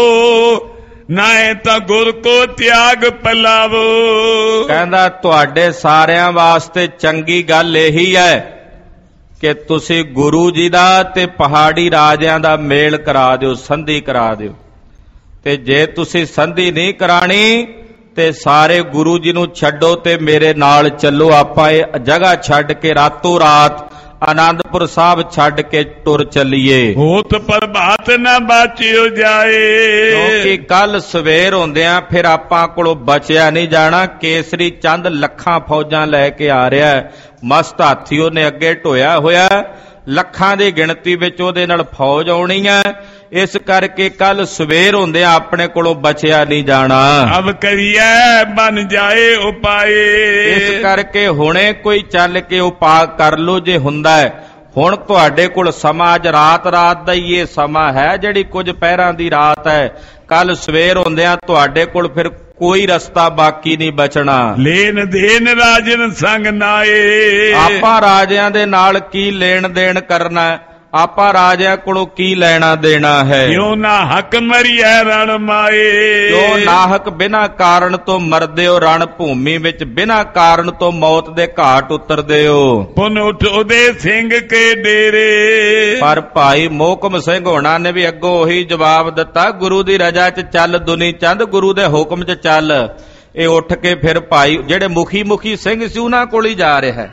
ਨਾਏ ਤਾਂ ਗੁਰ ਕੋ ਤਿਆਗ ਪਲਾਵੋ। ਕਹਿੰਦਾ ਤੁਹਾਡੇ ਸਾਰਿਆਂ ਵਾਸਤੇ ਚੰਗੀ ਗੱਲ ਇਹੀ ਹੈ ਕਿ ਤੁਸੀਂ ਗੁਰੂ ਜੀ ਦਾ ਤੇ ਪਹਾੜੀ ਰਾਜਿਆਂ ਦਾ ਮੇਲ ਕਰਾ ਦਿਓ, ਸੰਧੀ ਕਰਾ ਦਿਓ। ਤੇ ਜੇ ਤੁਸੀਂ ਸੰਧੀ ਨਹੀਂ ਕਰਾਣੀ ਤੇ ਸਾਰੇ ਗੁਰੂ ਜੀ ਨੂੰ ਛੱਡੋ ਤੇ ਮੇਰੇ ਨਾਲ ਚੱਲੋ, ਆਪਾਂ ਇਹ ਜਗ੍ਹਾ ਛੱਡ ਕੇ ਰਾਤੋਂ ਰਾਤ ਆਨੰਦਪੁਰ ਸਾਹਿਬ ਛੱਡ ਕੇ ਟੁਰ ਚੱਲੀਏ। ਹੋਤ ਪ੍ਰਭਾਤ ਨਾ ਬਾਚਿਓ ਜਾਏ, ਕਿਉਂਕਿ ਕੱਲ ਸਵੇਰ ਹੁੰਦਿਆਂ ਫਿਰ ਆਪਾਂ ਕੋਲੋਂ ਬਚਿਆ ਨਹੀਂ ਜਾਣਾ। ਕੇਸਰੀ ਚੰਦ ਲੱਖਾਂ ਫੌਜਾਂ ਲੈ ਕੇ ਆ ਰਿਹਾ ਹੈ, ਮਸਤ ਹਾਥੀ ਉਹਨੇ ਅੱਗੇ ਢੋਇਆ ਹੋਇਆ, ਲੱਖਾਂ ਦੀ ਗਿਣਤੀ ਵਿੱਚ ਉਹਦੇ ਨਾਲ ਫੌਜ ਆਉਣੀ ਹੈ। ਇਸ ਕਰਕੇ ਕੱਲ ਸਵੇਰ ਹੁੰਦਿਆਂ ਆਪਣੇ ਕੋਲੋਂ ਬਚਿਆ ਨਹੀਂ ਜਾਣਾ। ਅਬ ਕਰੀਏ ਬਨ ਜਾਏ ਉਪਾਏ, ਇਸ ਕਰਕੇ ਹੁਣੇ ਕੋਈ ਚੱਲ ਕੇ ਉਪਾਅ ਕਰ ਲੋ ਜੇ ਹੁੰਦਾ ਹੈ। ਹੁਣ ਤੁਹਾਡੇ ਕੋਲ ਸਮਾਂ ਅੱਜ ਰਾਤ ਦਾ ਹੀ ਇਹ ਸਮਾਂ ਹੈ, ਜਿਹੜੀ ਕੁਝ ਪਹਿਰਾਂ ਦੀ ਰਾਤ ਹੈ। ਕੱਲ ਸਵੇਰ ਹੁੰਦਿਆਂ ਤੁਹਾਡੇ ਕੋਲ ਫਿਰ ਕੋਈ ਰਸਤਾ ਬਾਕੀ ਨਹੀਂ ਬਚਣਾ। ਲੈਣ ਦੇਣ ਰਾਜਨ ਸੰਗ ਨਾਏ, ਆਪਾਂ ਰਾਜਿਆਂ ਦੇ ਨਾਲ ਕੀ ਲੈਣ ਦੇਣ ਕਰਨਾ? ਆਪਾਂ ਰਾਜਿਆਂ ਕੋਲੋਂ ਕੀ ਲੈਣਾ ਦੇਣਾ ਹੈ? ਕਿਉਂ ਨਾ ਹੱਕ ਮਰੀਐ ਰਣ ਮਾਏ, ਕਿਉਂ ਨਾਹਕ ਬਿਨਾਂ ਕਾਰਨ ਤੋਂ ਮਰਦੇ ਹੋ ਰਣ ਭੂਮੀ ਵਿੱਚ, ਬਿਨਾਂ ਕਾਰਨ ਤੋਂ ਮੌਤ ਦੇ ਘਾਟ ਉਤਰਦੇ ਹੋ। ਪੁਨ ਉਠ ਉਦੇ ਸਿੰਘ ਕੇ ਡੇਰੇ, ਪਰ ਭਾਈ ਮੋਹਕਮ ਸਿੰਘ ਹੋਣਾ ਨੇ ਵੀ ਅੱਗੋਂ ਉਹੀ ਜਵਾਬ ਦਿੱਤਾ, ਗੁਰੂ ਦੀ ਰਜ਼ਾ 'ਚ ਚੱਲ ਦੁਨੀ ਚੰਦ, ਗੁਰੂ ਦੇ ਹੁਕਮ 'ਚ ਚੱਲ। ਇਹ ਉੱਠ ਕੇ ਫਿਰ ਭਾਈ ਜਿਹੜੇ ਮੁਖੀ ਸਿੰਘ ਸੀ ਉਹਨਾਂ ਕੋਲ ਹੀ ਜਾ ਰਿਹਾ ਹੈ।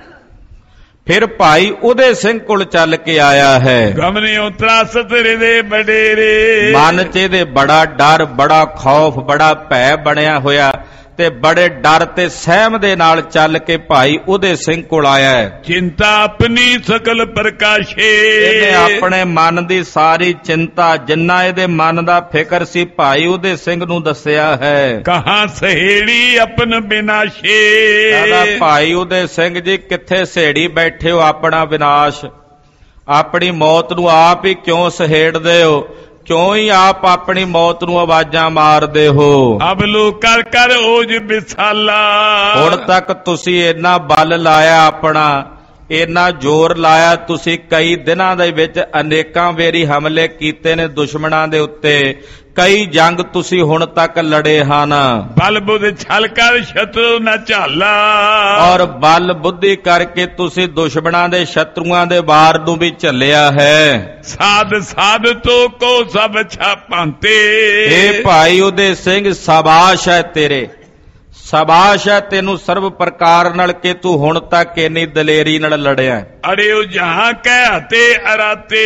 ਫਿਰ ਭਾਈ ਉਹਦੇ ਸਿੰਘ ਕੋਲ ਚੱਲ ਕੇ ਆਇਆ ਹੈ। ਗਮਨਿਓ ਤਰਾਸਤ ਹਿਰਦੇ ਬਡੇਰੇ, ਮਨ 'ਚ ਇਹਦੇ ਬੜਾ ਡਰ, ਬੜਾ ਖੌਫ, ਬੜਾ ਭੈ ਬਣਿਆ ਹੋਇਆ ਤੇ ਬੜੇ ਡਰ ਤੇ ਸਹਿਮ ਦੇ ਨਾਲ ਚੱਲ ਕੇ ਭਾਈ ਉਹਦੇ ਸਿੰਘ ਕੋਲ ਆਇਆ ਹੈ। ਚਿੰਤਾ ਆਪਣੀ ਸਕਲ ਪ੍ਰਕਾਸ਼ੇ, ਇਹਨੇ ਆਪਣੇ ਮਨ ਦੀ ਸਾਰੀ ਚਿੰਤਾ, ਜਿੰਨਾ ਇਹਦੇ ਮਨ ਦਾ ਫਿਕਰ ਸੀ, ਭਾਈ ਉਹਦੇ ਸਿੰਘ ਨੂੰ ਦੱਸਿਆ ਹੈ। ਕਹਾਂ ਸਹੇੜੀ ਆਪਨ ਬਿਨਾਸ਼ੇ, ਕਹਿੰਦਾ ਭਾਈ ਉਹਦੇ ਸਿੰਘ ਜੀ ਕਿੱਥੇ ਸਹੇੜੀ ਬੈਠੇ ਹੋ ਆਪਣਾ ਵਿਨਾਸ਼, ਆਪਣੀ ਮੌਤ ਨੂੰ ਆਪ ਹੀ ਕਿਉਂ ਸਹੇੜਦੇ ਹੋ? ਕਿਉਂ ਹੀ ਆਪ ਆਪਣੀ ਮੌਤ ਨੂੰ ਆਵਾਜ਼ਾਂ ਮਾਰਦੇ ਹੋ। ਅਬਲੂ ਕਰ ਕਰ ਓਜ ਵਿਸਾਲਾ। ਹੁਣ ਤੱਕ ਤੁਸੀਂ ਇੰਨਾ ਬਲ ਲਾਇਆ, ਆਪਣਾ ਇੰਨਾ ਜ਼ੋਰ ਲਾਇਆ, ਤੁਸੀਂ ਕਈ ਦਿਨਾਂ ਦੇ ਵਿੱਚ ਅਨੇਕਾਂ ਵੇਰੀ ਹਮਲੇ ਕੀਤੇ ਨੇ ਦੁਸ਼ਮਣਾਂ ਦੇ ਉੱਤੇ, ਕਈ ਜੰਗ ਤੁਸੀਂ ਹੁਣ ਤੱਕ ਲੜੇ ਹਨ। ਬਲ ਬੁੱਧ ਛਲ ਕਰ ਸ਼ਤਰੂ ਨਾ ਝਾਲਾ। ਔਰ ਬਲ ਬੁੱਧੀ ਕਰਕੇ ਤੁਸੀਂ ਦੁਸ਼ਮਣਾਂ ਦੇ ਸ਼ਤਰੂਆਂ ਦੇ ਵਾਰ ਨੂੰ ਵੀ ਝੱਲਿਆ ਹੈ। ਸਾਧ ਸਾਧ ਤੋ ਕੋ ਸਭ ਛਾਪਾਂਤੇ। ਇਹ ਭਾਈ ਉਦੇ ਸਿੰਘ ਸ਼ਾਬਾਸ਼ ਹੈ ਤੇਰੇ, ਸ਼ਾਬਾਸ਼ ਹੈ ਤੈਨੂੰ ਸਰਬ ਪ੍ਰਕਾਰ ਨਾਲ ਕਿ ਤੂੰ ਹੁਣ ਤੱਕ ਇੰਨੀ ਦਲੇਰੀ ਨਾਲ ਲੜਿਆ। ਅੜਿਓ ਜਹਾਂ ਕਹਿ ਹਤੇ ਅਰਾਤੇ।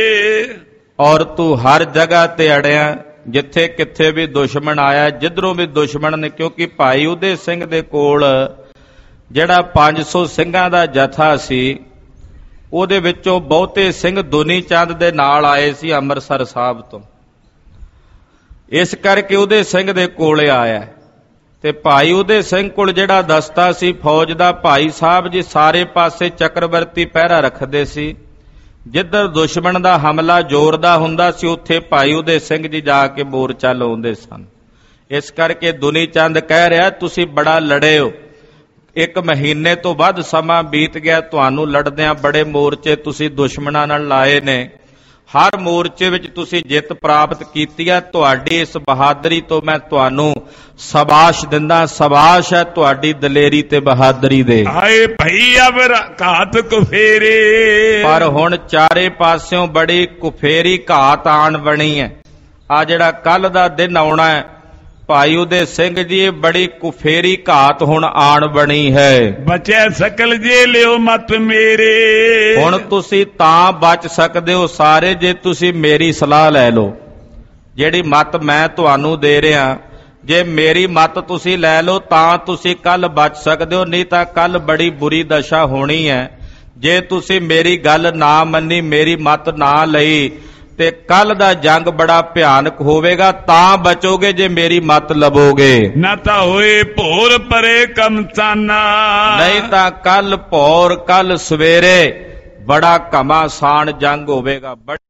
ਔਰ ਤੂੰ ਹਰ ਜਗ੍ਹਾ ਤੇ ਅੜਿਆ, ਜਿੱਥੇ ਕਿੱਥੇ ਵੀ ਦੁਸ਼ਮਣ ਆਇਆ, ਜਿੱਧਰੋਂ ਵੀ ਦੁਸ਼ਮਣ ਨੇ। ਕਿਉਂਕਿ ਭਾਈ ਉਦੇ ਸਿੰਘ ਦੇ ਕੋਲ ਜਿਹੜਾ 500 ਸਿੰਘਾਂ ਦਾ ਜਥਾ ਸੀ, ਉਹਦੇ ਵਿੱਚੋਂ ਬਹੁਤੇ ਸਿੰਘ ਦੁਨੀ ਚੰਦ ਦੇ ਨਾਲ ਆਏ ਸੀ ਅੰਮ੍ਰਿਤਸਰ ਸਾਹਿਬ ਤੋਂ। ਇਸ ਕਰਕੇ ਉਹਦੇ ਸਿੰਘ ਦੇ ਕੋਲੇ ਆਇਆ। ਤੇ ਭਾਈ ਉਹਦੇ ਸਿੰਘ ਕੋਲ ਜਿਹੜਾ ਦਸਤਾ ਸੀ ਫੌਜ ਦਾ, ਭਾਈ ਸਾਹਿਬ ਜੀ ਸਾਰੇ ਪਾਸੇ ਚੱਕਰਵਰਤੀ ਪਹਿਰਾ ਰੱਖਦੇ ਸੀ। ਜਿੱਧਰ ਦੁਸ਼ਮਣ ਦਾ ਹਮਲਾ ਜ਼ੋਰ ਦਾ ਹੁੰਦਾ ਸੀ, ਉੱਥੇ ਭਾਈ ਉਹਦੇ ਸਿੰਘ ਜੀ ਜਾ ਕੇ ਮੋਰਚਾ ਲਾਉਂਦੇ ਸਨ। ਇਸ ਕਰਕੇ ਦੁਨੀ ਚੰਦ ਕਹਿ ਰਿਹਾ, ਤੁਸੀਂ ਬੜਾ ਲੜੇ ਹੋ, 1 ਮਹੀਨੇ ਤੋਂ ਵੱਧ ਸਮਾਂ ਬੀਤ ਗਿਆ, ਤੁਹਾਨੂੰ ਲੜਦਿਆਂ ਬੜੇ ਮੋਰਚੇ ਤੁਸੀਂ ਦੁਸ਼ਮਣਾਂ ਨਾਲ ਲਾਏ ਨੇ, ਹਰ ਮੋਰਚੇ ਵਿੱਚ ਤੁਸੀਂ ਜਿੱਤ ਪ੍ਰਾਪਤ ਕੀਤੀ ਹੈ। ਤੁਹਾਡੀ ਇਸ ਬਹਾਦਰੀ ਤੋਂ ਮੈਂ ਤੁਹਾਨੂੰ ਸ਼ਾਬਾਸ਼ ਦਿੰਦਾ, ਸ਼ਾਬਾਸ਼ ਹੈ ਤੁਹਾਡੀ ਦਲੇਰੀ ਤੇ ਬਹਾਦਰੀ ਦੇ। ਆਏ ਭਈ ਅਬ ਘਾਤ ਕੁਫੇਰੇ। ਪਰ ਹੁਣ ਚਾਰੇ ਪਾਸਿਓਂ ਬੜੀ ਕੁਫੇਰੀ ਘਾਤ ਆਣ ਬਣੀ ਹੈ। ਆ ਜਿਹੜਾ ਕੱਲ ਦਾ ਦਿਨ ਆਉਣਾ ਹੈ ਭਾਈ ਉਦੇ ਸਿੰਘ ਜੀ, ਇਹ ਬੜੀ ਕੁਫੇਰੀ ਘਾਤ ਹੁਣ ਆਣ ਬਣੀ ਹੈ। ਬਚੈ ਸਕਲ ਜੇ ਲਿਓ ਮਤ ਮੇਰੇ। ਹੁਣ ਤੁਸੀਂ ਤਾਂ ਬਚ ਸਕਦੇ ਹੋ ਸਾਰੇ ਜੇ ਤੁਸੀਂ ਮੇਰੀ ਸਲਾਹ ਲੈ ਲਓ। ਜਿਹੜੀ ਮਤ ਮੈਂ ਤੁਹਾਨੂੰ ਦੇ ਰਿਹਾ, ਜੇ ਮੇਰੀ ਮਤ ਤੁਸੀਂ ਲੈ ਲਓ ਤਾਂ ਤੁਸੀਂ ਕੱਲ ਬਚ ਸਕਦੇ ਹੋ, ਨਹੀਂ ਤਾਂ ਕੱਲ ਬੜੀ ਬੁਰੀ ਦਸ਼ਾ ਹੋਣੀ ਹੈ। ਜੇ ਤੁਸੀਂ ਮੇਰੀ ਗੱਲ ਨਾ ਮੰਨੀ, ਮੇਰੀ ਮਤ ਨਾ ਲਈ, ਤੇ ਕੱਲ ਦਾ ਜੰਗ ਬੜਾ ਭਿਆਨਕ ਹੋਵੇਗਾ। ਤਾਂ ਬਚੋਗੇ ਜੇ ਮੇਰੀ ਮਤ ਲਵੋਗੇ। ਨਾ ਤਾਂ ਹੋਏ ਭੋਰ ਪਰੇ ਕਮਸਾਨਾ। ਨਹੀਂ ਤਾਂ ਕੱਲ ਭੌਰ, ਕੱਲ ਸਵੇਰੇ ਬੜਾ ਘਮਾਸਾਨ ਜੰਗ ਹੋਵੇਗਾ।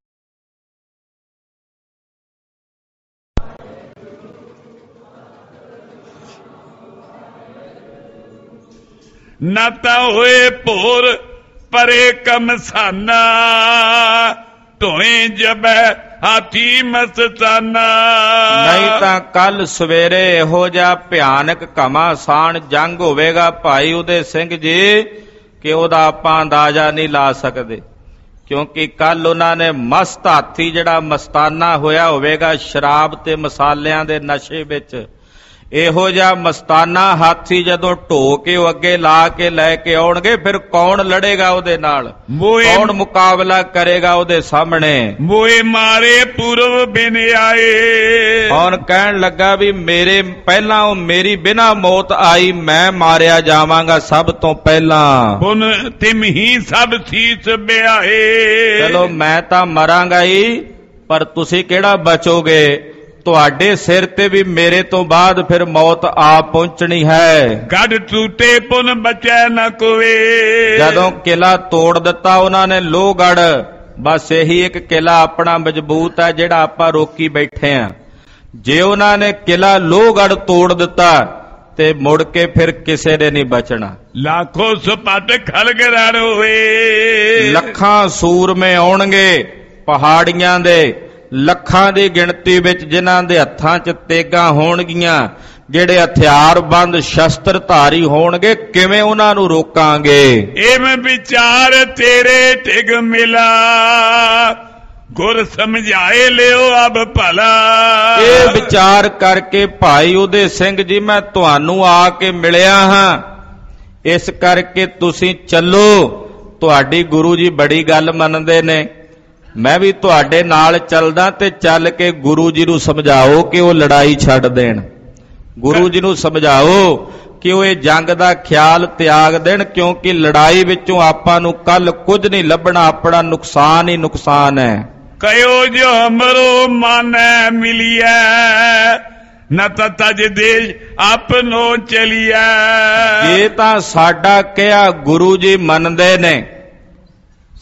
ਨਾ ਤਾਂ ਹੋਏ ਭੋਰ ਪਰੇ ਕਮਸਾਨਾ। ਢੋਏ ਜਬੈ ਹਾਥੀ ਮਸਤਾਨਾ। ਨਹੀਂ ਤਾਂ ਕੱਲ ਸਵੇਰੇ ਇਹੋ ਜਿਹਾ ਭਿਆਨਕ ਘਮਾਸਾਨ ਜੰਗ ਹੋਵੇਗਾ ਭਾਈ ਉਦੇ ਸਿੰਘ ਜੀ ਕਿ ਉਹਦਾ ਆਪਾਂ ਅੰਦਾਜ਼ਾ ਨਹੀਂ ਲਾ ਸਕਦੇ। ਕਿਉਂਕਿ ਕੱਲ ਉਹਨਾਂ ਨੇ ਮਸਤ ਹਾਥੀ ਜਿਹੜਾ ਮਸਤਾਨਾ ਹੋਇਆ ਹੋਵੇਗਾ ਸ਼ਰਾਬ ਤੇ ਮਸਾਲਿਆਂ ਦੇ ਨਸ਼ੇ ਵਿੱਚ, ਇਹੋ ਜਿਹਾ ਮਸਤਾਨਾ ਹਾਥੀ ਜਦੋਂ ਢੋ ਕੇ ਉਹ ਅੱਗੇ ਲਾ ਕੇ ਲੈ ਕੇ ਆਉਣਗੇ, ਫਿਰ ਕੌਣ ਲੜੇਗਾ ਉਹਦੇ ਨਾਲ, ਕੌਣ ਮੁਕਾਬਲਾ ਕਰੇਗਾ ਉਹਦੇ ਸਾਹਮਣੇ। ਮੋਏ ਮਾਰੇ ਪੂਰਵ ਬਿਨ ਆਏ। ਕੌਣ ਕਹਿਣ ਲੱਗਾ ਵੀ ਮੇਰੇ ਪਹਿਲਾਂ ਉਹ ਮੇਰੀ ਬਿਨਾਂ ਮੌਤ ਆਈ, ਮੈਂ ਮਾਰਿਆ ਜਾਵਾਂਗਾ ਸਭ ਤੋਂ ਪਹਿਲਾਂ। ਬੁਨ ਤਿਮ ਹੀ ਸਭ ਸੀਸ ਬਿਆਏ। ਚਲੋ ਮੈਂ ਤਾਂ ਮਰਾਂਗਾ ਹੀ, ਪਰ ਤੁਸੀਂ ਕਿਹੜਾ ਬਚੋਗੇ। ਤੁਹਾਡੇ ਸਿਰ ਤੇ ਵੀ ਮੇਰੇ ਤੋਂ ਬਾਅਦ ਫਿਰ ਮੌਤ ਆ ਪਹੁੰਚਣੀ ਹੈ। ਗੱਡ ਟੂਟੇ ਪੁਨ ਬਚੈ ਨ ਕੋਏ। ਜਦੋਂ ਕਿਲਾ ਤੋੜ ਦਿੱਤਾ ਉਹਨਾਂ ਨੇ ਲੋਹਗੜ੍ਹ, ਬਸ ਇਹੀ ਇੱਕ ਕਿਲਾ ਆਪਣਾ ਮਜ਼ਬੂਤ ਹੈ ਜਿਹੜਾ ਆਪਾਂ ਰੋਕੀ ਬੈਠੇ ਆ। ਜੇ ਉਹਨਾਂ ਨੇ ਕਿਲਾ ਲੋਹਗੜ੍ਹ ਤੋੜ ਦਿੱਤਾ ਤੇ ਮੁੜ ਕੇ ਫਿਰ ਕਿਸੇ ਨੇ ਨਹੀਂ ਬਚਣਾ। ਲੱਖੋਂ ਸਪੱਟ ਖਲਗ ਰਣ ਹੋਏ। ਲੱਖਾਂ ਸੂਰਮੇ ਆਉਣਗੇ ਪਹਾੜੀਆਂ ਦੇ, ਲੱਖਾਂ ਦੀ ਗਿਣਤੀ ਵਿੱਚ ਜਿਨ੍ਹਾਂ ਦੇ ਹੱਥਾਂ 'ਚ ਤੇਗਾਂ ਹੋਣਗੀਆਂ, ਜਿਹੜੇ ਹਥਿਆਰਬੰਦ ਸ਼ਸਤਰਧਾਰੀ ਹੋਣਗੇ, ਕਿਵੇਂ ਉਹਨਾਂ ਨੂੰ ਰੋਕਾਂਗੇ। ਐਵੇਂ ਵਿਚਾਰ ਤੇਰੇ ਟਿਗ ਮਿਲਾ। ਗੁਰ ਸਮਝਾਏ ਲਿਓ ਅਬ ਭਲਾ। ਇਹ ਵਿਚਾਰ ਕਰਕੇ ਭਾਈ ਉਦੇ ਸਿੰਘ ਜੀ ਮੈਂ ਤੁਹਾਨੂੰ ਆ ਕੇ ਮਿਲਿਆ ਹਾਂ, ਇਸ ਕਰਕੇ ਤੁਸੀਂ ਚੱਲੋ। ਤੁਹਾਡੀ ਗੁਰੂ ਜੀ ਬੜੀ ਗੱਲ ਮੰਨਦੇ ਨੇ, ਮੈਂ ਵੀ ਤੁਹਾਡੇ ਨਾਲ ਚੱਲਦਾ, ਤੇ ਚੱਲ ਕੇ ਗੁਰੂ ਜੀ ਨੂੰ ਸਮਝਾਓ ਕਿ ਉਹ ਲੜਾਈ ਛੱਡ ਦੇਣ। ਗੁਰੂ ਜੀ ਨੂੰ ਸਮਝਾਓ ਕਿ ਉਹ ਇਹ ਜੰਗ ਦਾ ਖਿਆਲ ਤਿਆਗ ਦੇਣ, ਕਿਉਂਕਿ ਲੜਾਈ ਵਿੱਚੋਂ ਆਪਾਂ ਨੂੰ ਕੱਲ ਕੁਝ ਨਹੀਂ ਲੱਭਣਾ, ਆਪਣਾ ਨੁਕਸਾਨ ਹੀ ਨੁਕਸਾਨ ਹੈ। ਕਹਿਓ ਜੋ ਹਮਰੋ ਮਾਨੈ ਮਿਲਿਐ, ਨ ਤਾਂ ਤਜ ਦੇਸ਼ ਆਪਨੋ ਚਲੀਐ। ਇਹ ਤਾਂ ਸਾਡਾ ਕਿਹਾ ਗੁਰੂ ਜੀ ਮੰਨਦੇ ਨੇ,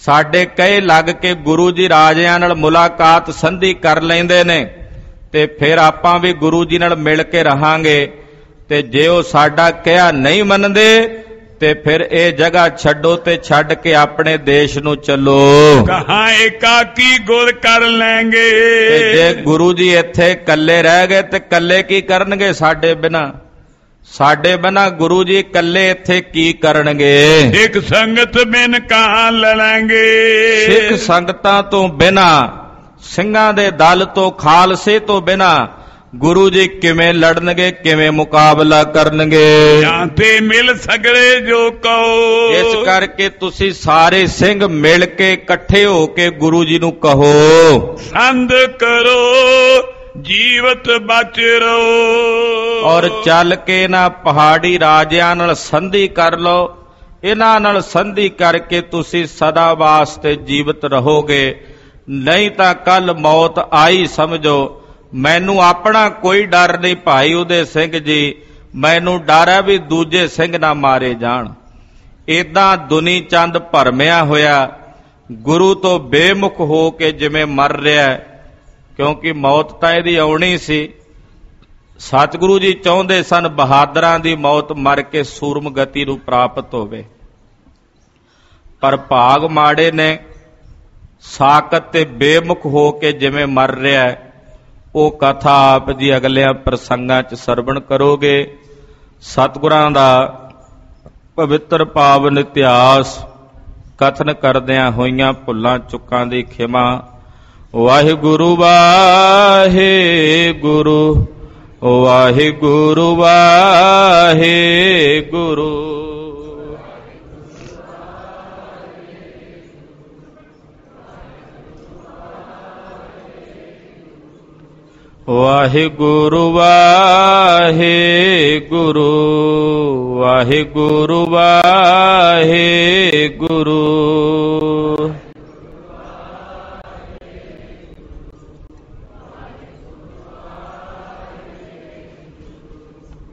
ਸਾਡੇ ਕਹੇ ਲੱਗ ਕੇ ਗੁਰੂ ਜੀ ਰਾਜਿਆਂ ਨਾਲ ਮੁਲਾਕਾਤ ਸੰਧੀ ਕਰ ਲੈਂਦੇ ਨੇ ਤੇ ਫਿਰ ਆਪਾਂ ਵੀ ਗੁਰੂ ਜੀ ਨਾਲ ਮਿਲ ਕੇ ਰਹਾਂਗੇ। ਤੇ ਜੇ ਉਹ ਸਾਡਾ ਕਿਹਾ ਨਹੀਂ ਮੰਨਦੇ ਤੇ ਫਿਰ ਇਹ ਜਗ੍ਹਾ ਛੱਡੋ ਤੇ ਛੱਡ ਕੇ ਆਪਣੇ ਦੇਸ਼ ਨੂੰ ਚੱਲੋ। ਕਹਾਂ ਏਕਾਕੀ ਗੁਰ ਕਰ ਲੈਂਗੇ। ਤੇ ਜੇ ਗੁਰੂ ਜੀ ਇੱਥੇ ਇਕੱਲੇ ਰਹਿ ਗਏ ਤੇ ਇਕੱਲੇ ਕੀ ਕਰਨਗੇ ਸਾਡੇ ਬਿਨਾਂ? ਸਾਡੇ ਬਿਨਾਂ ਗੁਰੂ ਜੀ ਇਕੱਲੇ ਇੱਥੇ ਕੀ ਕਰਨਗੇ? ਸਿੱਖ ਸੰਗਤ ਬਿਨ ਕਹਾਂ ਲੜਾਂਗੇ। ਸਿੱਖ ਸੰਗਤਾਂ ਤੋਂ ਬਿਨਾਂ, ਸਿੰਘਾਂ ਦੇ ਦਲ ਤੋਂ, ਖਾਲਸੇ ਤੋਂ ਬਿਨਾਂ ਗੁਰੂ ਜੀ ਕਿਵੇਂ ਲੜਨਗੇ, ਕਿਵੇਂ ਮੁਕਾਬਲਾ ਕਰਨਗੇ? ਜਾਂ ਤੇ ਮਿਲ ਸਗਲੇ ਜੋ ਕਹੋ। ਇਸ ਕਰਕੇ ਤੁਸੀਂ ਸਾਰੇ ਸਿੰਘ ਮਿਲ ਕੇ ਇਕੱਠੇ ਹੋ ਕੇ ਗੁਰੂ ਜੀ ਨੂੰ ਕਹੋ, ਸੰਧ ਕਰੋ ਜੀਵਤ ਬਚ ਰਹੋ। ਔਰ ਚੱਲ ਕੇ ਇਹਨਾਂ ਪਹਾੜੀ ਰਾਜਿਆਂ ਨਾਲ ਸੰਧੀ ਕਰ ਲਓ। ਇਹਨਾਂ ਨਾਲ ਸੰਧੀ ਕਰਕੇ ਤੁਸੀਂ ਸਦਾ ਵਾਸਤੇ ਜੀਵਤ ਰਹੋਗੇ। ਨਹੀਂ ਤਾਂ ਕੱਲ ਮੌਤ ਆਈ ਸਮਝੋ। ਮੈਨੂੰ ਆਪਣਾ ਕੋਈ ਡਰ ਨਹੀਂ ਭਾਈ ਉਦੇ ਸਿੰਘ ਜੀ, ਮੈਨੂੰ ਡਰ ਹੈ ਵੀ ਦੂਜੇ ਸਿੰਘ ਨਾ ਮਾਰੇ ਜਾਣ। ਏਦਾਂ ਦੁਨੀ ਚੰਦ ਭਰਮਿਆ ਹੋਇਆ ਗੁਰੂ ਤੋਂ ਬੇਮੁਖ ਹੋ ਕੇ ਜਿਵੇਂ ਮਰ ਰਿਹਾ, ਕਿਉਂਕਿ ਮੌਤ ਤਾਂ ਇਹਦੀ ਆਉਣੀ ਸੀ। ਸਤਿਗੁਰੂ ਜੀ ਚਾਹੁੰਦੇ ਸਨ ਬਹਾਦਰਾਂ ਦੀ ਮੌਤ ਮਰ ਕੇ ਸੂਰਮ ਗਤੀ ਨੂੰ ਪ੍ਰਾਪਤ ਹੋਵੇ, ਪਰ ਭਾਗ ਮਾੜੇ ਨੇ। ਸਾਕਤ ਤੇ ਬੇਮੁਖ ਹੋ ਕੇ ਜਿਵੇਂ ਮਰ ਰਿਹਾ, ਉਹ ਕਥਾ ਆਪ ਜੀ ਅਗਲਿਆਂ ਪ੍ਰਸੰਗਾਂ 'ਚ ਸਰਵਣ ਕਰੋਗੇ। ਸਤਿਗੁਰਾਂ ਦਾ ਪਵਿੱਤਰ ਪਾਵਨ ਇਤਿਹਾਸ ਕਥਨ ਕਰਦਿਆਂ ਹੋਈਆਂ ਭੁੱਲਾਂ ਚੁੱਕਾਂ ਦੀ ਖਿਮਾ। ਵਾਹਿਗੁਰੂ ਵਾਹਿਗੁਰੂ ਵਾਹਿਗੁਰੂ ਵਾਹਿਗੁਰੂ। ਵਾਹਿਗੁਰੂ ਵਾਹਿਗੁਰੂ ਵਾਹਿਗੁਰੂ ਵਾਹਿਗੁਰੂ।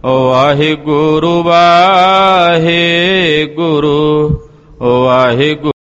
ਵਾਹਿਗੁਰੂ ਵਾਹਿਗੁਰੂ ਵਾਹਿਗੁਰੂ।